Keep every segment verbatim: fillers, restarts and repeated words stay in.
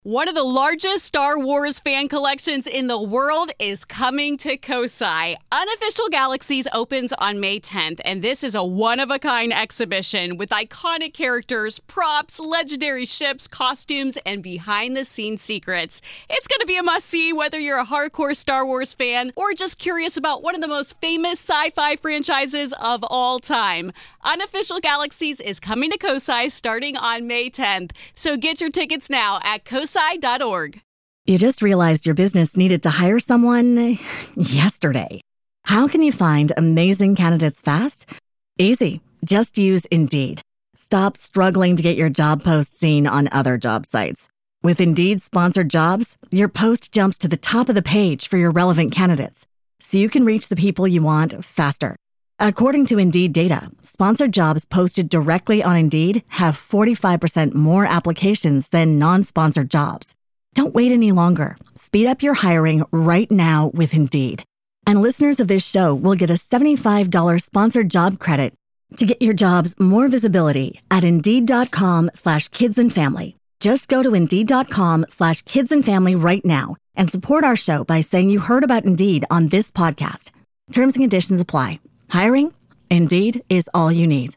One of the largest Star Wars fan collections in the world is coming to Kosai. Unofficial Galaxies opens on May tenth, and this is a one-of-a-kind exhibition with iconic characters, props, legendary ships, costumes, and behind-the-scenes secrets. It's going to be a must-see whether you're a hardcore Star Wars fan or just curious about one of the most famous sci-fi franchises of all time. Unofficial Galaxies is coming to Kosai starting on May tenth, so get your tickets now at kosai dot org. You just realized your business needed to hire someone yesterday. How can you find amazing candidates fast? Easy. Just use Indeed. Stop struggling to get your job post seen on other job sites. With Indeed sponsored jobs, your post jumps to the top of the page for your relevant candidates, so you can reach the people you want faster. According to Indeed data, sponsored jobs posted directly on Indeed have forty-five percent more applications than non-sponsored jobs. Don't wait any longer. Speed up your hiring right now with Indeed. And listeners of this show will get a seventy-five dollars sponsored job credit to get your jobs more visibility at Indeed.com slash kids and family. Just go to Indeed.com slash kids and family right now and support our show by saying you heard about Indeed on this podcast. Terms and conditions apply. Hiring? Indeed is all you need.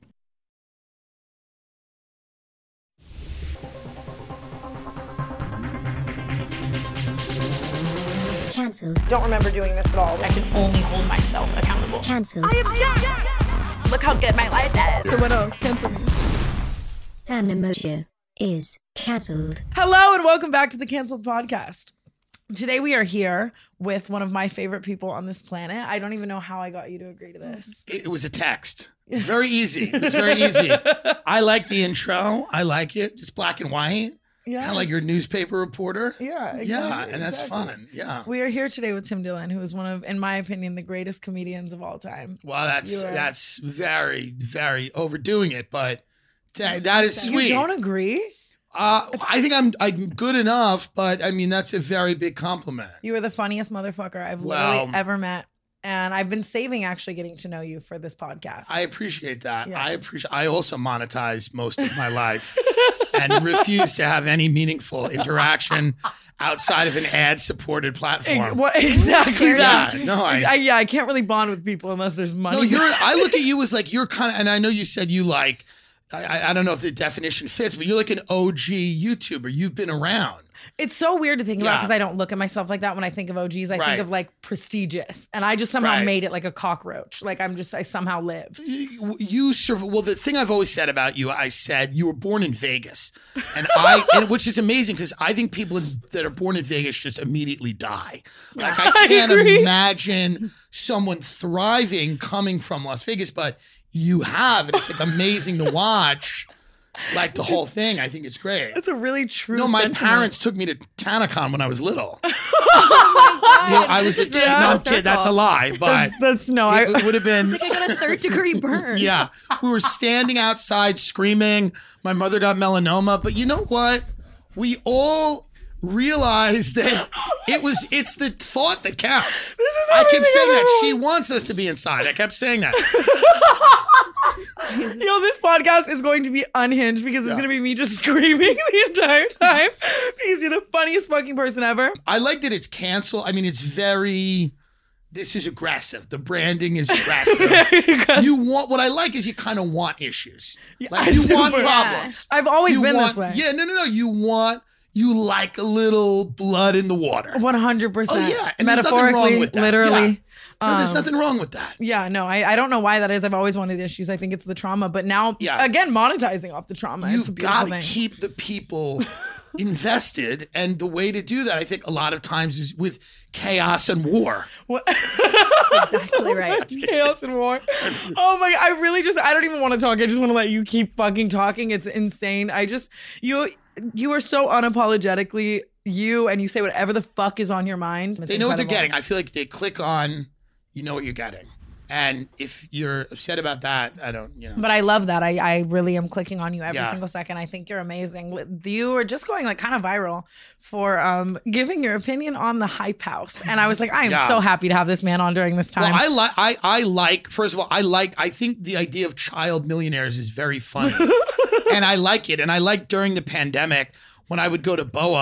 Cancelled. Don't remember doing this at all. I can only hold myself accountable. Cancelled. I object! Look how good my life is. So what else? Cancel me. Tandem is cancelled. Hello and welcome back to the Cancelled Podcast. Today we are here with one of my favorite people on this planet. I don't even know how I got you to agree to this. It was a text. It's very easy. It's very easy. I like the intro. I like it. It's black and white. Yeah, kind of like your newspaper reporter. Yeah, exactly, yeah, and that's exactly. fun. Yeah. We are here today with Tim Dillon, who is one of, in my opinion, the greatest comedians of all time. Well, that's are, that's very, very overdoing it, but that, that is sweet. You don't agree? Uh, I think I'm I'm good enough, but I mean, that's a very big compliment. You are the funniest motherfucker I've Well, literally ever met. And I've been saving actually getting to know you for this podcast. I appreciate that. Yeah. I appreciate. I also monetize most of my life and refuse to have any meaningful interaction outside of an ad-supported platform. What, exactly. Yeah, that. no, I- I, yeah, I can't really bond with people unless there's money. No, you're. I look at you as like you're kind of, and I know you said you like. I, I don't know if the definition fits, but you're like an O G YouTuber. You've been around. It's so weird to think about Yeah. because I don't look at myself like that when I think of O Gs. I Right. think of like prestigious, and I just somehow Right. made it like a cockroach. Like I'm just, I somehow lived. You, you serve. Well, the thing I've always said about you, I said you were born in Vegas, and I, and, which is amazing because I think people in, that are born in Vegas just immediately die. Like I I can't agree. imagine someone thriving coming from Las Vegas, but you have, and it's like amazing to watch. Like the whole thing, I think it's great. That's a really true. No, my sentiment. parents took me to TanaCon when I was little. oh you know, I was a kid. No, I'm kid. That's a lie. But That's, that's no. I, it, it would have been. I got a third degree burn. Yeah, we were standing outside screaming. My mother got melanoma, but you know what? We all realized that it was. It's the thought that counts. This is I kept everything saying I've that ever she wants us to be inside. I kept saying that. You know, this podcast is going to be unhinged because it's Yeah. going to be me just screaming the entire time because you're the funniest fucking person ever. I like that it's canceled. I mean, it's very. This is aggressive. The branding is aggressive. You want what I like is you kind of want issues. Like I you super- want Yeah. problems. I've always You been want- this way. Yeah, no, no, no. You want. You like a little blood in the water. one hundred percent. Oh yeah, and there's nothing Metaphorically, wrong with that. literally. Yeah. No, there's Um, nothing wrong with that. Yeah, no, I, I don't know why that is. I've always wanted issues. I think it's the trauma, but now, Yeah. again, monetizing off the trauma. it's a You've beautiful got to thing. keep the people invested, and the way to do that, I think, a lot of times is with chaos and war. What? That's exactly right. Chaos and war. Oh my God. I really just, I don't even want to talk. I just want to let you keep fucking talking. It's insane. I just, you, you are so unapologetically you, and you say whatever the fuck is on your mind. It's They know what they're incredible. getting. I feel like they click on, you know what you're getting. And if you're upset about that, I don't, you know. But I love that. I, I really am clicking on you every Yeah. single second. I think you're amazing. You were just going like kind of viral for um, giving your opinion on the Hype House. And I was like, I am Yeah. so happy to have this man on during this time. Well, I like, I, I like, first of all, I like, I think the idea of child millionaires is very funny. And I like it. And I like during the pandemic when I would go to B O A,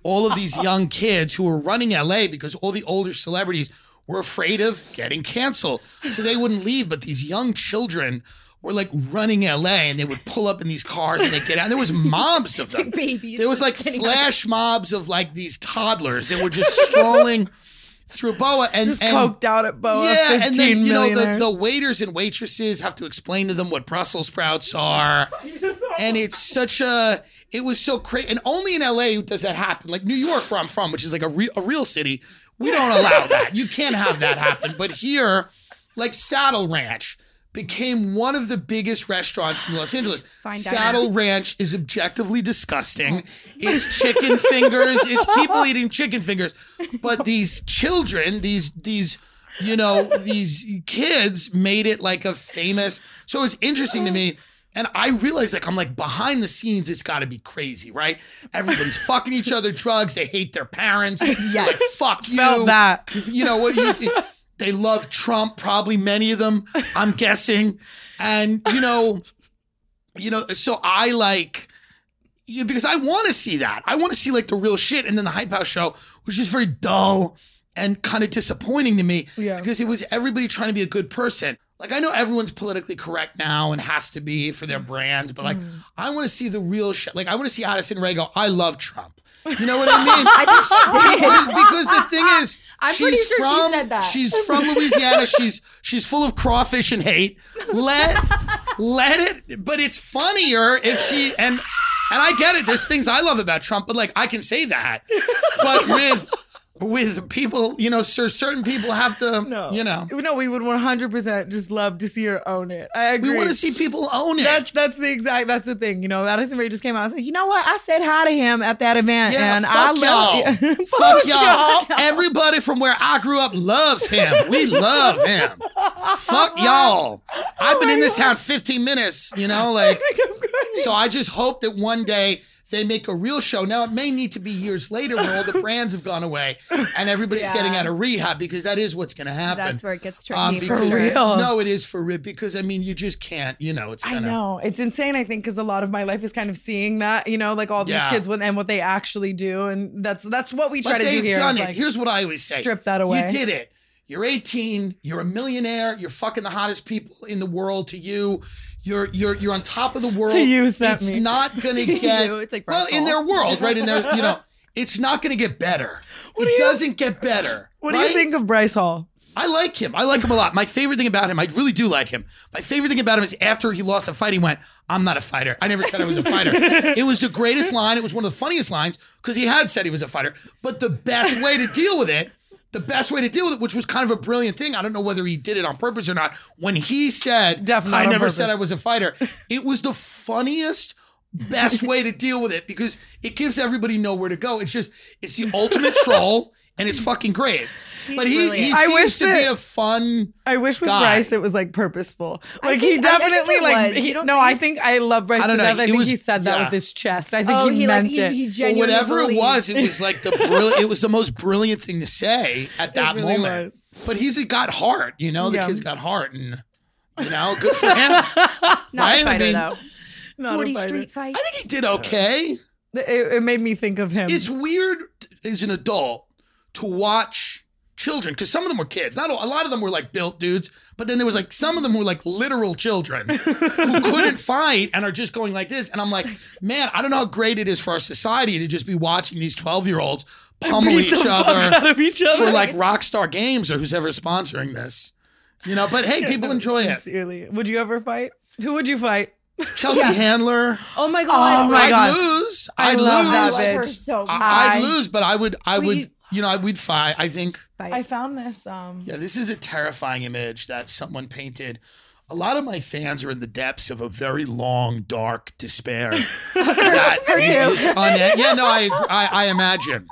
all of these young kids who were running L A because all the older celebrities were afraid of getting canceled. So they wouldn't leave, but these young children were like running L A and they would pull up in these cars and they get out. And there was mobs of them. Babies. There was like flash mobs of like these toddlers that were just strolling through Boa and Just and, coked out at Boa. yeah, and then you know the, millionaires. the waiters and waitresses have to explain to them what Brussels sprouts are, and it's such a it was so crazy. And only in L A does that happen. Like New York, where I'm from, which is like a real a real city, we don't allow that. You can't have that happen. But here, like Saddle Ranch became one of the biggest restaurants in Los Angeles. Fine dining. Saddle Ranch is objectively disgusting. It's chicken fingers. It's people eating chicken fingers. But these children, these these you know these kids made it like a famous. So it's interesting to me. And I realized, like, I'm like, behind the scenes, it's got to be crazy, right? Everybody's fucking each other, drugs. They hate their parents. Yes. Like, fuck you. Felt that. You know, what do you... They love Trump, probably many of them, I'm guessing. And, you know, you know, so I like, you because I want to see that. I want to see like the real shit. And then the Hype House show was just very dull and kind of disappointing to me Yeah. because it was everybody trying to be a good person. Like, I know everyone's politically correct now and has to be for their brands, but like, Mm. I want to see the real shit. Like, I want to see Addison Rae go, I love Trump. You know what I mean? I think she did. because, because the thing is, I'm she's pretty sure she from said that. she's from Louisiana. she's she's full of crawfish and hate. Let let it, but it's funnier if she and and I get it. There's things I love about Trump, but like I can say that. But with with people, you know, cer- certain people have to, No. you know, No, we would one hundred percent just love to see her own it. I agree. we want to see people own it. That's that's the exact that's the thing. You know, Addison Rae just came out and said, you know what? I said hi to him at that event, Yeah, and fuck I y'all. love you. Fuck y'all. Everybody from where I grew up loves him. We love him. Fuck y'all. I've been in this town fifteen minutes, you know, like, so I just hope that one day they make a real show. Now, it may need to be years later when all the brands have gone away and everybody's Yeah. getting out of rehab because that is what's going to happen. That's where it gets tricky. Um, for because- sure. real. No, it is for real because, I mean, you just can't, you know, it's I gonna. know. It's insane, I think, because a lot of my life is kind of seeing that, you know, like all these Yeah. kids with, and what they actually do. And that's that's what we try But to do they've here. done is it. like, Here's what I always say. strip that away. You did it. You're eighteen. You're a millionaire. You're fucking the hottest people in the world to you. You're you're you're on top of the world. To you, sent It's me. not gonna To get you, it's like well in Russell. their world, right? In their you know, it's not gonna get better. do It you- doesn't get better. What do right? you think of Bryce Hall? I like him. I like him a lot. My favorite thing about him, I really do like him. My favorite thing about him is after he lost a fight, he went, I'm not a fighter. I never said I was a fighter. It was the greatest line. It was one of the funniest lines because he had said he was a fighter. But the best way to deal with it, the best way to deal with it, which was kind of a brilliant thing, I don't know whether he did it on purpose or not, when he said, Definitely I on never purpose. said I was a fighter, it was the funniest, best way to deal with it because it gives everybody nowhere to go. It's just, it's the ultimate troll and it's fucking great. But he, he brilliant. I seems wish to be that- a fun. I wish with guy. Bryce it was like purposeful. Like think- he I- I think definitely it like was. he- You don't no, think? I think I love Bryce I don't to know. death. I It think was- he said that yeah. with his chest. I think Oh, he, he like meant he, it. he Or genuinely whatever it believed. was, it was like the brilliant. It was the most brilliant thing to say at that really moment. was. But he's got heart, you know. The Yeah. kid's got heart, and you know, good for him. Not Right? a I fighter mean, though. Not a forty fighter. street fights. I think he did okay. It, it made me think of him. It's weird as an adult to watch children because some of them were kids. Not all, a lot of them were like built dudes, but then there was like some of them were like literal children who couldn't fight and are just going like this. And I'm like, man, I don't know how great it is for our society to just be watching these twelve year olds pummel Beat the each fuck other out of each other. for like Rockstar Games or who's ever sponsoring this. You know, but hey, people enjoy it. Sincerely. Would you ever fight? Who would you fight? Chelsea Handler. Oh my god. Oh my I'd God. lose. I I'd love lose. that I love her bitch. so much. I- I'd I- lose, but I would, I would, We- you know, I would fight. I think. I found this. Um, Yeah, this is a terrifying image that someone painted. A lot of my fans are in the depths of a very long, dark despair. That is un- yeah, no, I, I, I imagine.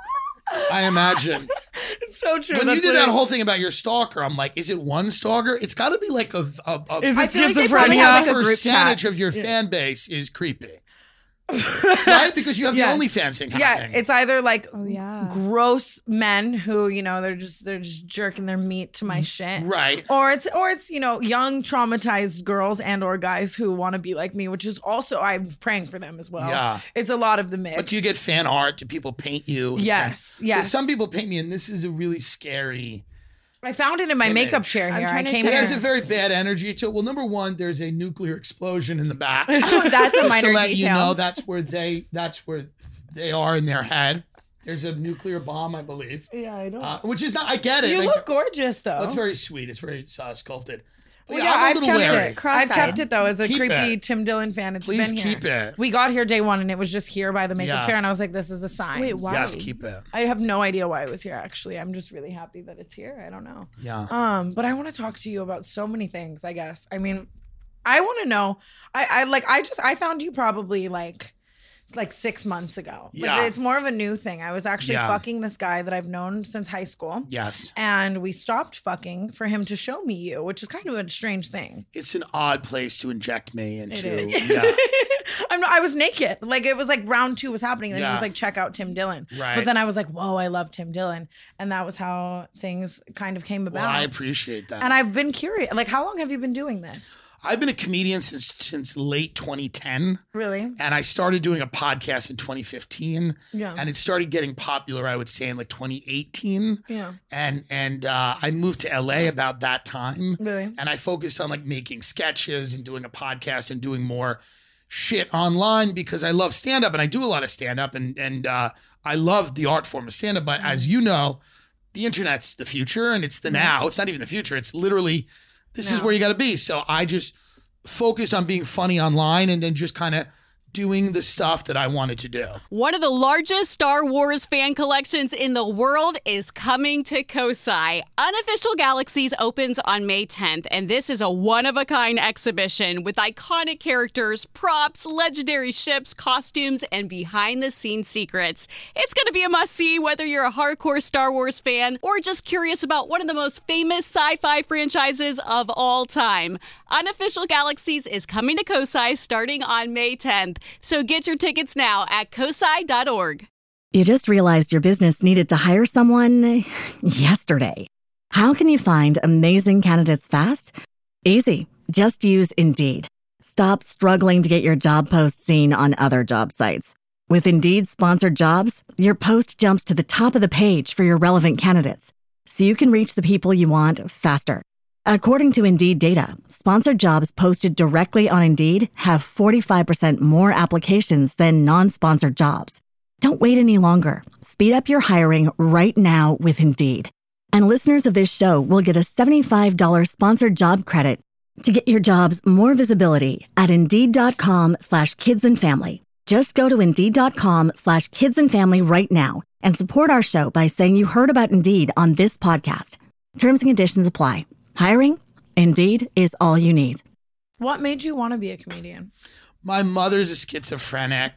I imagine. it's so true. When you That's did what that I- whole thing about your stalker, I'm like, is it one stalker? It's got to be like a, a, a Is I it feel like they probably schizophrenia? have like a group percentage chat. of your fan base is creepy. right? Because you have Yes. the OnlyFans thing Yeah, happening. it's either like Oh, yeah. gross men who, you know, they're just they're just jerking their meat to my shit. Right. Or it's or it's, you know, young traumatized girls and or guys who want to be like me, which is also I'm praying for them as well. Yeah. It's a lot of the mix. But do you get fan art? Do people paint you? and Yes, send- yes. 'Cause some people paint me, and this is a really scary. I found it in my Image. makeup chair I'm here. I trying to came It check- here. has a very bad energy to it. Well, number one, there's a nuclear explosion in the back. Oh, that's a Just minor to let detail. you know, that's where they that's where they are in their head. There's a nuclear bomb, I believe. Yeah, I know. Uh, which is not. I get it. you Like, look gorgeous though. That's very sweet. It's very uh, sculpted. But Well, yeah, yeah, I'm a I've little kept wary. it. I've Cross-eyed. kept it though as a Keep creepy it. Tim Dillon fan. It's Please been here. keep it. We got here day one and it was just here by the makeup Yeah. chair, and I was like, "This is a sign." Wait, why? Yes, keep it. I have no idea why it was here. Actually, I'm just really happy that it's here. I don't know. Yeah. Um, but I want to talk to you about so many things. I guess. I mean, I want to know. I, I like. I just. I found you probably like, like six months ago. Like, Yeah. it's more of a new thing. I was actually Yeah. fucking this guy that I've known since high school. Yes. And we stopped fucking for him to show me you, which is kind of a strange thing. It's an odd place to inject me into. is. Yeah. I'm not, I was naked. Like it was like round two was happening. Then Yeah. he was like, check out Tim Dillon. Right. But then I was like, whoa, I love Tim Dillon. And that was how things kind of came Well, about. I appreciate that. and I've been curious. Like, how long have you been doing this? I've been a comedian since since late twenty ten. Really? And I started doing a podcast in twenty fifteen. Yeah. And it started getting popular, I would say, in like twenty eighteen. Yeah. And and uh, I moved to L A about that time. Really? And I focused on like making sketches and doing a podcast and doing more shit online because I love stand up and I do a lot of stand up and and uh, I love the art form of stand up. But as you know, the internet's the future and it's the now. It's not even the future. It's literally this is No. where you got to be. So I just focused on being funny online and then just kind of doing the stuff that I wanted to do. One of the largest Star Wars fan collections in the world is coming to Kosai. Unofficial Galaxies opens on May tenth, and this is a one-of-a-kind exhibition with iconic characters, props, legendary ships, costumes, and behind-the-scenes secrets. It's going to be a must-see whether you're a hardcore Star Wars fan or just curious about one of the most famous sci-fi franchises of all time. Unofficial Galaxies is coming to Kosai starting on May tenth. So get your tickets now at kosai dot org. You just realized your business needed to hire someone yesterday. How can you find amazing candidates fast? Easy. Just use Indeed. Stop struggling to get your job post seen on other job sites. With Indeed sponsored jobs, your post jumps to the top of the page for your relevant candidates, so you can reach the people you want faster. According to Indeed data, sponsored jobs posted directly on Indeed have forty-five percent more applications than non-sponsored jobs. Don't wait any longer. Speed up your hiring right now with Indeed. And listeners of this show will get a seventy-five dollars sponsored job credit to get your jobs more visibility at Indeed.com slash kids and family. Just go to Indeed.com slash kids and family right now and support our show by saying you heard about Indeed on this podcast. Terms and conditions apply. Hiring? Indeed is all you need. What made you want to be a comedian? My mother's a schizophrenic.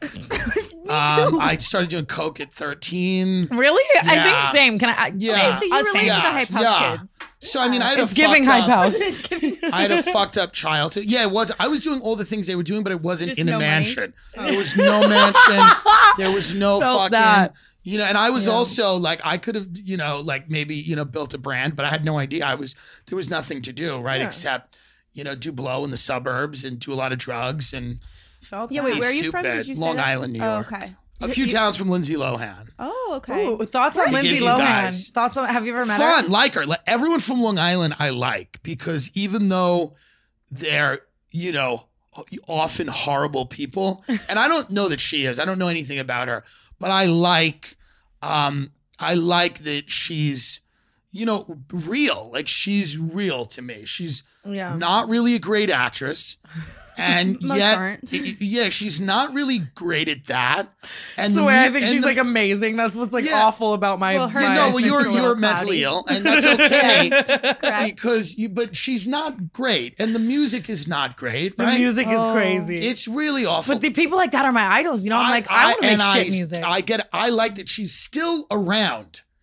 um, I started doing coke at thirteen. Really? I Yeah. think same. Can I? Yeah. So you Uh, relate same. to Yeah, the Hype House yeah. kids. So I mean, I had It's a giving fucked hype up- house. I had a fucked up childhood. Yeah, it was. I was doing all the things they were doing, but it wasn't Just in no a money? mansion. There was no mansion. There was no Felt fucking. that. You know, and I was also like, I could have, you know, like maybe you know built a brand, but I had no idea. I was there was nothing to do, right? Yeah. Except you know do blow in the suburbs and do a lot of drugs and Felt Yeah, that. wait, be where are you from? stupid. Did you say Long that? Island, New Oh, York. okay. a few towns from Lindsay Lohan. Oh, okay. Ooh, thoughts on To Lindsay give you Lohan? guys- Thoughts on? Have you ever met Fun, her? like her. Like, everyone from Long Island, I like because even though they're you know often horrible people, and I don't know that she is. I don't know anything about her, but I like. Um, I like that she's, you know, real. Like she's real to me. She's Yeah. not really a great actress. And Most yet, aren't. y- yeah, she's not really great at that. And So the I mu- think and she's the- like amazing. That's what's like Yeah. awful about my. Well, her Yeah, my- no, well, judgment's you're a little you're mentally cloudy. ill, and that's okay Correct. because you. But she's not great, and the music is not great. the Right? music is Oh. crazy. It's really awful. but the people like that are my idols. You know, I'm like, I, want to make and shit I, music. I get. I like that she's still around.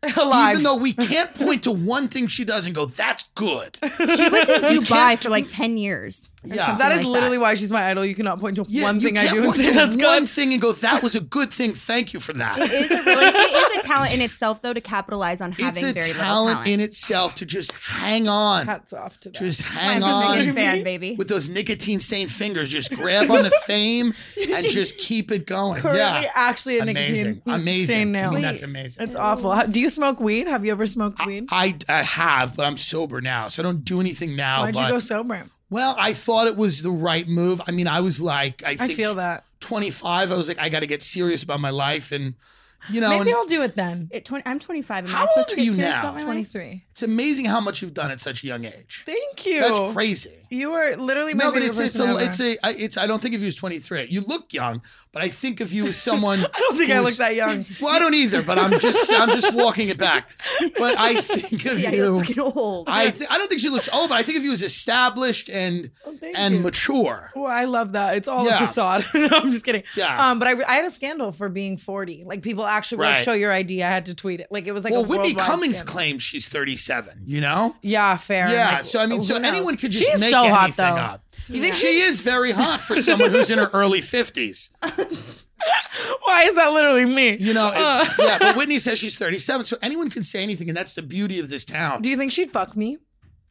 Alive. Even though we can't point to one thing she does and go, that's good. She was in Dubai for like ten years. or Yeah. something That is like literally why she's my idol. You cannot point to Yeah, one you thing I can't do and point say to that's one good. thing and go, that was a good thing. Thank you for that. It is a really, it is a talent in itself, though, to capitalize on having It's a very little talent talent. in itself to just hang on. Hats off to that. Just I'm hang the on. biggest fan, baby. With those nicotine stained fingers, just grab on the fame and just keep it going. Currently Yeah. actually a Amazing. nicotine Amazing. stained nail. I mean, that's amazing. It's awful. How, do you smoke weed? Have you ever smoked weed? I, I have, but I'm sober now, so I don't do anything now. Why'd but, you go sober? Well, I thought it was the right move. I mean, I was like, I I think feel that. twenty-five. I was like, I got to get serious about my life, and you know, Maybe and I'll do it then. It, twenty, I'm twenty-five. Am How I supposed old to are get you serious now? about my life? twenty-three. it's amazing how much you've done at such a young age. Thank you. That's crazy. You are literally my No, but favorite it's it's person a ever. it's a I- it's. I don't think of you as twenty-three. You look young, but I think of you as someone. I don't think I who's- look that young. Well, I don't either, but I'm just I'm just walking it back. But I think of Yeah, you. you're fucking old. I th- I don't think she looks old, but I think of you as established and Oh, thank and you. mature. Well, I love that. It's all Yeah. a facade. No, I'm just kidding. Yeah. Um, but I, I had a scandal for being forty. Like people actually were like, Right. show your I D. I had to tweet it. Like it was like Well, a Whitney worldwide Cummings scandal. claims she's thirty-seven. You know? Yeah, fair. Yeah. Like, So I mean, who so knows? anyone could just She's make so anything hot, though. up. You think she is very hot for someone who's in her early fifties? Why is that literally me? You know? Uh. it- yeah. But Whitney says she's thirty-seven, so anyone can say anything, and that's the beauty of this town. Do you think she'd fuck me?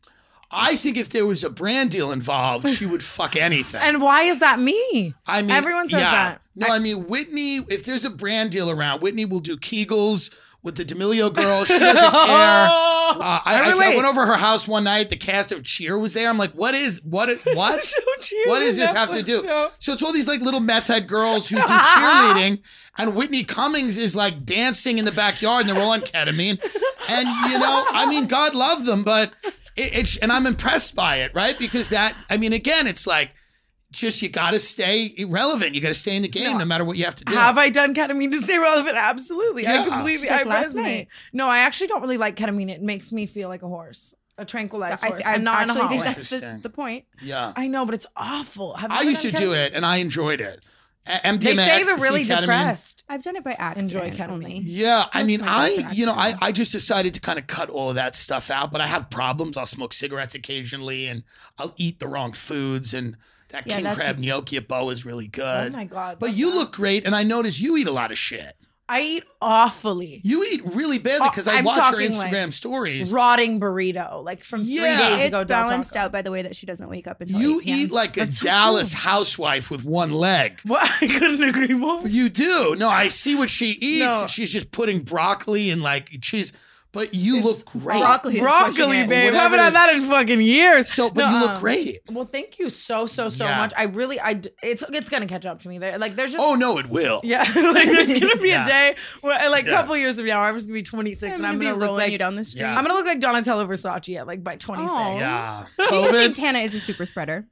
I think if there was a brand deal involved, she would fuck anything. And why is that me? I mean, everyone says yeah. that. No, I mean Whitney. If there's a brand deal around, Whitney will do Kegels with the D'Amelio girl. She doesn't care. Uh, I, I, I relate. went over her house one night. The cast of Cheer was there. I'm like, what is what? Is, what? Show Cheer, What the does this have to Netflix do? show. So it's all these like little meth head girls who do cheerleading, and Whitney Cummings is like dancing in the backyard, and they're all on ketamine. And you know, I mean, God love them, but it, it's and I'm impressed by it, right? Because that, I mean, again, it's like. Just you got to stay relevant. You got to stay in the game, no, matter what you have to do. Have I done ketamine to stay relevant? Absolutely. I Yeah. completely Just like I last resonate. night. No, I actually don't really like ketamine. It makes me feel like a horse. A tranquilized I, horse. I I'm not an actually think alcoholic. that's the, Interesting. the point. Yeah, I know, but it's awful. Have you I ever used to done do ketamine? it, and I enjoyed it. A- M D They M A, say they're ecstasy, really ketamine. depressed. I've done it by accident. Enjoy ketamine. only. Yeah, I Most mean, of my friends I are you know, I, accident. I just decided to kind of cut all of that stuff out. But I have problems. I'll smoke cigarettes occasionally, and I'll eat the wrong foods. And that Yeah, king that's- crab gnocchi at Bo is really good. Oh my God. But you look great, and I notice you eat a lot of shit. I eat awfully. You eat really badly because I I'm watch your talking, Instagram like, stories. Rotting burrito, like from Yeah. three days It's ago. Del balanced Taco. out by the way that she doesn't wake up until You eight p.m. eat like a That's so Dallas housewife with one leg. What? I couldn't agree more. You do. No, I see what she eats. No. She's just putting broccoli and like cheese. But you look great. broccoli. is Broccoli, pushing it. babe. Whatever Haven't it had is. that in fucking years. So, but you Nuh-uh. look great. Well, thank you so so so Yeah. much. I really, I d- it's it's gonna catch up to me. There, like there's just Oh no, it will. yeah, like there's gonna be Yeah. a day where like a Yeah. couple years from now, I'm just gonna be twenty-six I'm and I'm gonna gonna be look rolling like you down the street. Yeah. I'm gonna look like Donatella Versace at like by twenty-six. Aw. Yeah. Do you think COVID. Tana is a super spreader?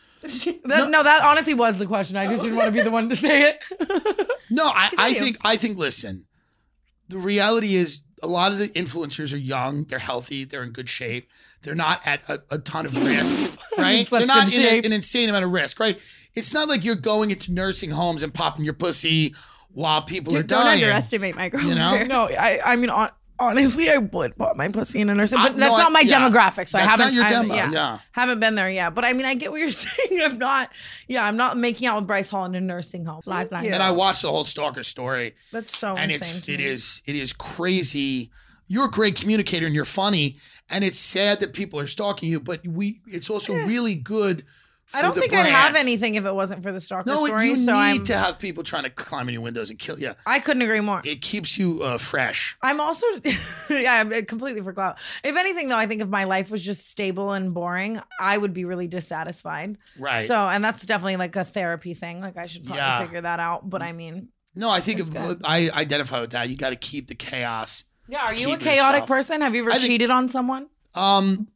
That, no. that honestly was the question. I just didn't want to be the one to say it. No, I, I you. think I think listen. The reality is a lot of the influencers are young, they're healthy, they're in good shape. They're not at a, a ton of risk, right? such They're not good in a, shape. an insane amount of risk, right? It's not like you're going into nursing homes and popping your pussy while people are Dude, don't dying. underestimate my girl. You know? No, I I mean on, honestly, I would put my pussy in a nursing, I- but that's no, I- not my yeah. demographic. So I That's haven't. not your I haven't- demo, yeah, yeah. haven't been there yet. But I mean, I get what you're saying. I'm not. Yeah, I'm not making out with Bryce Hall in a nursing home. Live line. And I watched the whole stalker story. That's so and insane. it's to it me. is it is crazy. You're a great communicator and you're funny, and it's sad that people are stalking you. But we, it's also really good. For I don't the think brand. I'd have anything if it wasn't for the stalker No, story. you so need I'm. to have people trying to climb in your windows and kill you. I couldn't agree more. It keeps you uh, fresh. I'm also, yeah, I'm completely for clout. If anything, though, I think if my life was just stable and boring, I would be really dissatisfied. Right. So, and that's definitely like a therapy thing. Like I should probably Yeah. figure that out. But I mean, No, I think if, good. I identify with that. You got to keep the chaos. yeah. Are to you a keep chaotic yourself. person? Have you ever I think- cheated on someone? Um,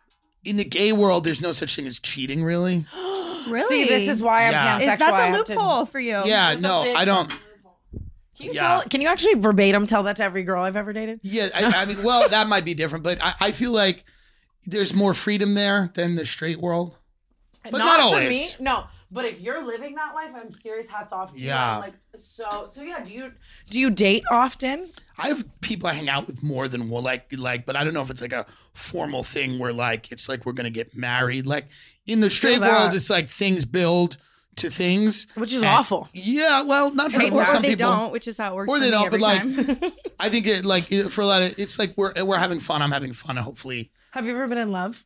in the gay world, there's no such thing as cheating, really. Really? See, this is why I'm Yeah. Is, pansexual. that's I a have to- loophole for you. Yeah, no, big I don't. Can you, Yeah. tell, can you actually verbatim tell that to every girl I've ever dated? Yeah, I, I mean, well, that might be different, but I, I feel like there's more freedom there than the straight world. But not, for always. me. No, but if you're living that life, I'm serious. Hats off to you. Yeah. I'm like so. So yeah. Do you do you date often? I have people I hang out with more than one, like, like, but I don't know if it's like a formal thing where like it's like we're gonna get married. Like in the straight that. world, it's like things build to things, Which is And- awful. Yeah, well, not for, Or, for or some they people. don't, which is how it works Or for they me don't, every but like, time. I think it like it- for a lot of it's like we're we're having fun. I'm having fun, and hopefully, Have you ever been in love?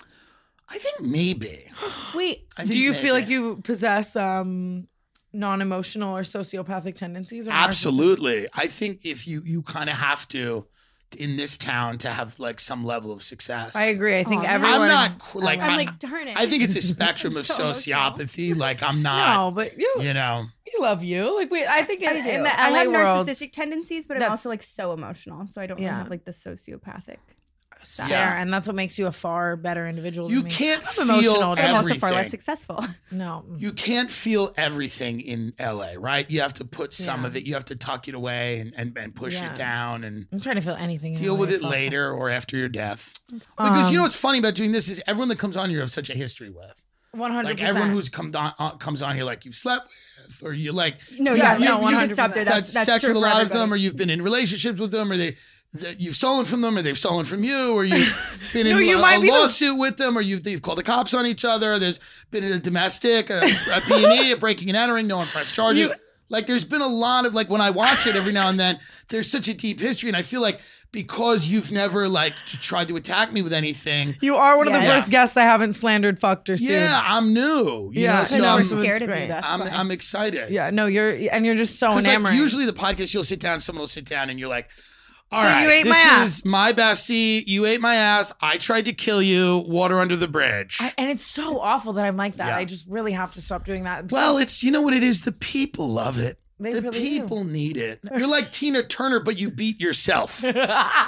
I think maybe. Wait, I think Do you feel maybe. like you possess um, non-emotional or sociopathic tendencies? Or narcissistic? Absolutely. I think if you you kind of have to in this town to have like some level of success. I agree. I think Aw, everyone. I'm not qu- like I'm I, like, darn it. I think it's a spectrum I'm of so emotional. sociopathy. Like I'm not. No, but you, You know. you love you. Like we, I think in, I do. in the I L A have world, narcissistic tendencies, but I'm that's- also like so emotional, so I don't really Yeah. have like the sociopathic. fair, Yeah. and that's what makes you a far better individual. You than me. can't I'm feel emotional. But I'm also far Everything. less successful. No, You can't feel everything in L A, right? You have to put some Yeah. of it. You have to tuck it away and, and, and push Yeah. it down and I'm trying to feel anything. in deal L A. with It's it awful. later or after your death. Because Um, you know what's funny about doing this is everyone that comes on here you have such a history with. One hundred Like percent. everyone who's come on uh, comes on here like you've slept with or you like No, Yeah, yeah, no, no, one you hundred can stop there. had That's, that's sex true with a for lot of everybody. them or you've been in relationships with them or they that you've stolen from them or they've stolen from you or you've been in No, you a, might a be the- lawsuit with them or you've, they've called the cops on each other. There's been a domestic, a, a B and E, a breaking and entering, no one pressed charges. You- Like there's been a lot of like when I watch it every now and then, there's such a deep history and I feel like because you've never like tried to attack me with anything. You are one of the Yeah. first guests I haven't slandered, fucked, or sued. Yeah, I'm new. You Yeah, know, because so we're I'm, scared of great. you. That's I'm, why. I'm excited. Yeah, no, you're and you're just so Because like enamoring. usually the podcast, you'll sit down, someone will sit down, and you're like, "All So right, you ate this my ass." is my bestie. You ate my ass. I tried to kill you. Water under the bridge." I, and it's so awful that I'm like that. Yeah. I just really have to stop doing that. well, it's you know what it is. The people love it. They the really people need it. You're like Tina Turner, but you beat yourself. You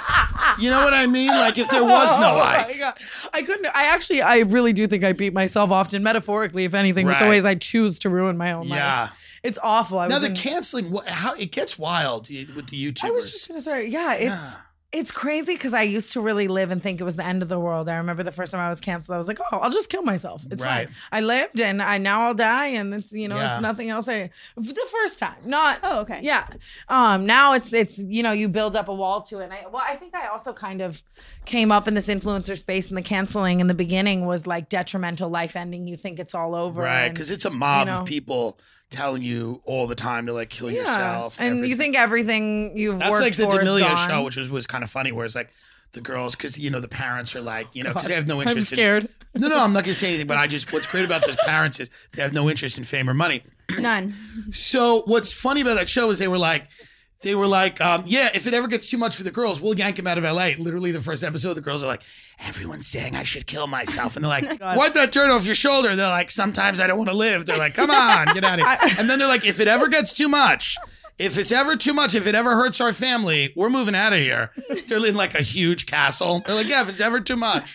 know what I mean? Like if there was no Oh my Ike. God. I couldn't. I actually, I really do think I beat myself often, metaphorically, if anything, with the Right. ways I choose to ruin my own Yeah. life. It's awful. I Now was the in- canceling, what- how it gets wild with the YouTubers. I was just gonna say, yeah, it's it's crazy because I used to really live and think it was the end of the world. I remember the first time I was canceled, I was like, oh, I'll just kill myself. It's Right. fine. I lived and I now I'll die, and it's you know Yeah. it's nothing else. I the first time, not Oh, okay. yeah. Um, now it's it's you know you build up a wall to it. And I, well, I think I also kind of came up in this influencer space, and the canceling in the beginning was like detrimental, life ending. You think it's all over, Right, and- because it's a mob you know. of people telling you all the time to like kill yourself. and you everything. think everything you've That's worked like the for is D'Amelio gone. show, which was, was kind of funny, where it's like the girls, because you know the parents are like, you know, because they have no I'm interest. scared. In, no, no, I'm not gonna say anything. But I just what's great about those parents is they have no interest in fame or money. None. So what's funny about that show is they were like, they were like, um, yeah, if it ever gets too much for the girls, we'll yank him out of L A. Literally, the first episode, the girls are like, everyone's saying I should kill myself, and they're like, wipe that dirt off your shoulder. They're like, sometimes I don't want to live. They're like, come on, get out of here. And then they're like, if it ever gets too much. If it's ever too much, if it ever hurts our family, we're moving out of here. They're in like a huge castle. They're like, yeah, if it's ever too much.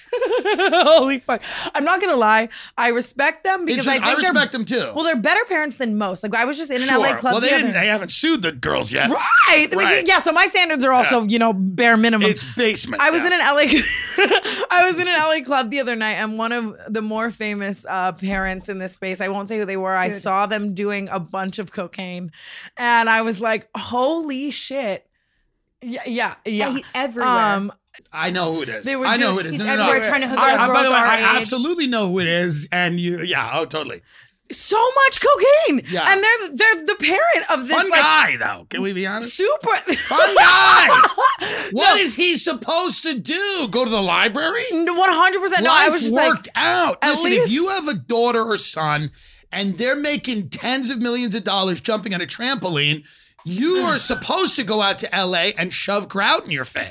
Holy fuck! I'm not gonna lie. I respect them It's because just- I think I respect they're, them too. Well, they're better parents than most. Like I was just in an Sure. L A club. Well, they the didn't. other- They haven't sued the girls yet. Right. Right. Yeah. So my standards are also, you know, bare minimum. It's basement. I was yeah. in an L A. I was in an L A club the other night, and one of the more famous uh, parents in this space, I won't say who they were. I saw them doing a bunch of cocaine, and I was like, "Holy shit!" Yeah, yeah, yeah. He- everywhere. Um, I know who it is. They were I know doing- who it is. He's No, no, no. everywhere trying to hook I, up I, with by the girls way, our I age. absolutely know who it is, and you, yeah, oh, totally. so much cocaine. Yeah. And they're they're the parent of this Fun like guy, though. Can we be honest? super Fun guy. What is he supposed to do? Go to the library? one hundred percent. No, I Life was just worked like, out. at Listen, if least- you have a daughter or son, and they're making tens of millions of dollars jumping on a trampoline, you are supposed to go out to L A and shove kraut in your face.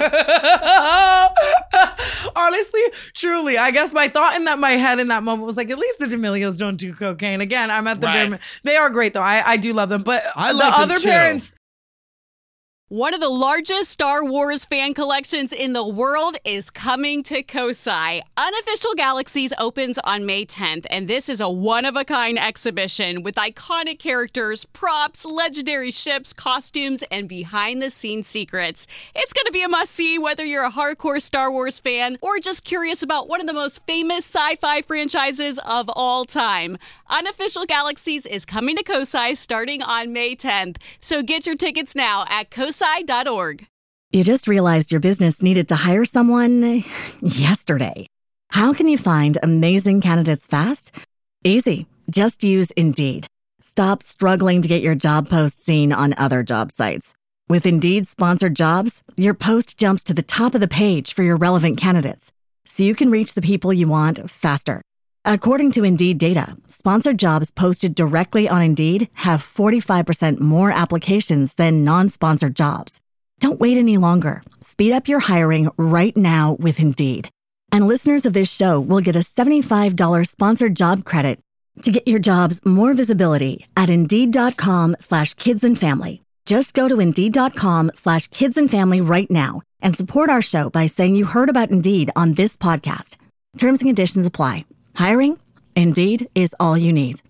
honestly, truly, I guess my thought in that my head in that moment was like, at least the D'Amelios don't do cocaine. Again, I'm at the Right. bare min- they are great though. I, I do love them, but I the like them other too. parents. One of the largest Star Wars fan collections in the world is coming to Kosai. Unofficial Galaxies opens on May tenth, and this is a one-of-a-kind exhibition with iconic characters, props, legendary ships, costumes, and behind-the-scenes secrets. It's going to be a must-see whether you're a hardcore Star Wars fan or just curious about one of the most famous sci-fi franchises of all time. Unofficial Galaxies is coming to Kosai starting on May tenth, so get your tickets now at kosai dot org. You just realized your business needed to hire someone yesterday. How can you find amazing candidates fast? Easy. Just use Indeed. Stop struggling to get your job post seen on other job sites. With Indeed sponsored jobs, your post jumps to the top of the page for your relevant candidates, so you can reach the people you want faster. According to Indeed data, sponsored jobs posted directly on Indeed have forty-five percent more applications than non-sponsored jobs. Don't wait any longer. Speed up your hiring right now with Indeed. And listeners of this show will get a seventy-five dollars sponsored job credit to get your jobs more visibility at Indeed.com slash kids and family. Just go to Indeed.com slash kids and family right now and support our show by saying you heard about Indeed on this podcast. Terms and conditions apply. Hiring? Indeed is all you need.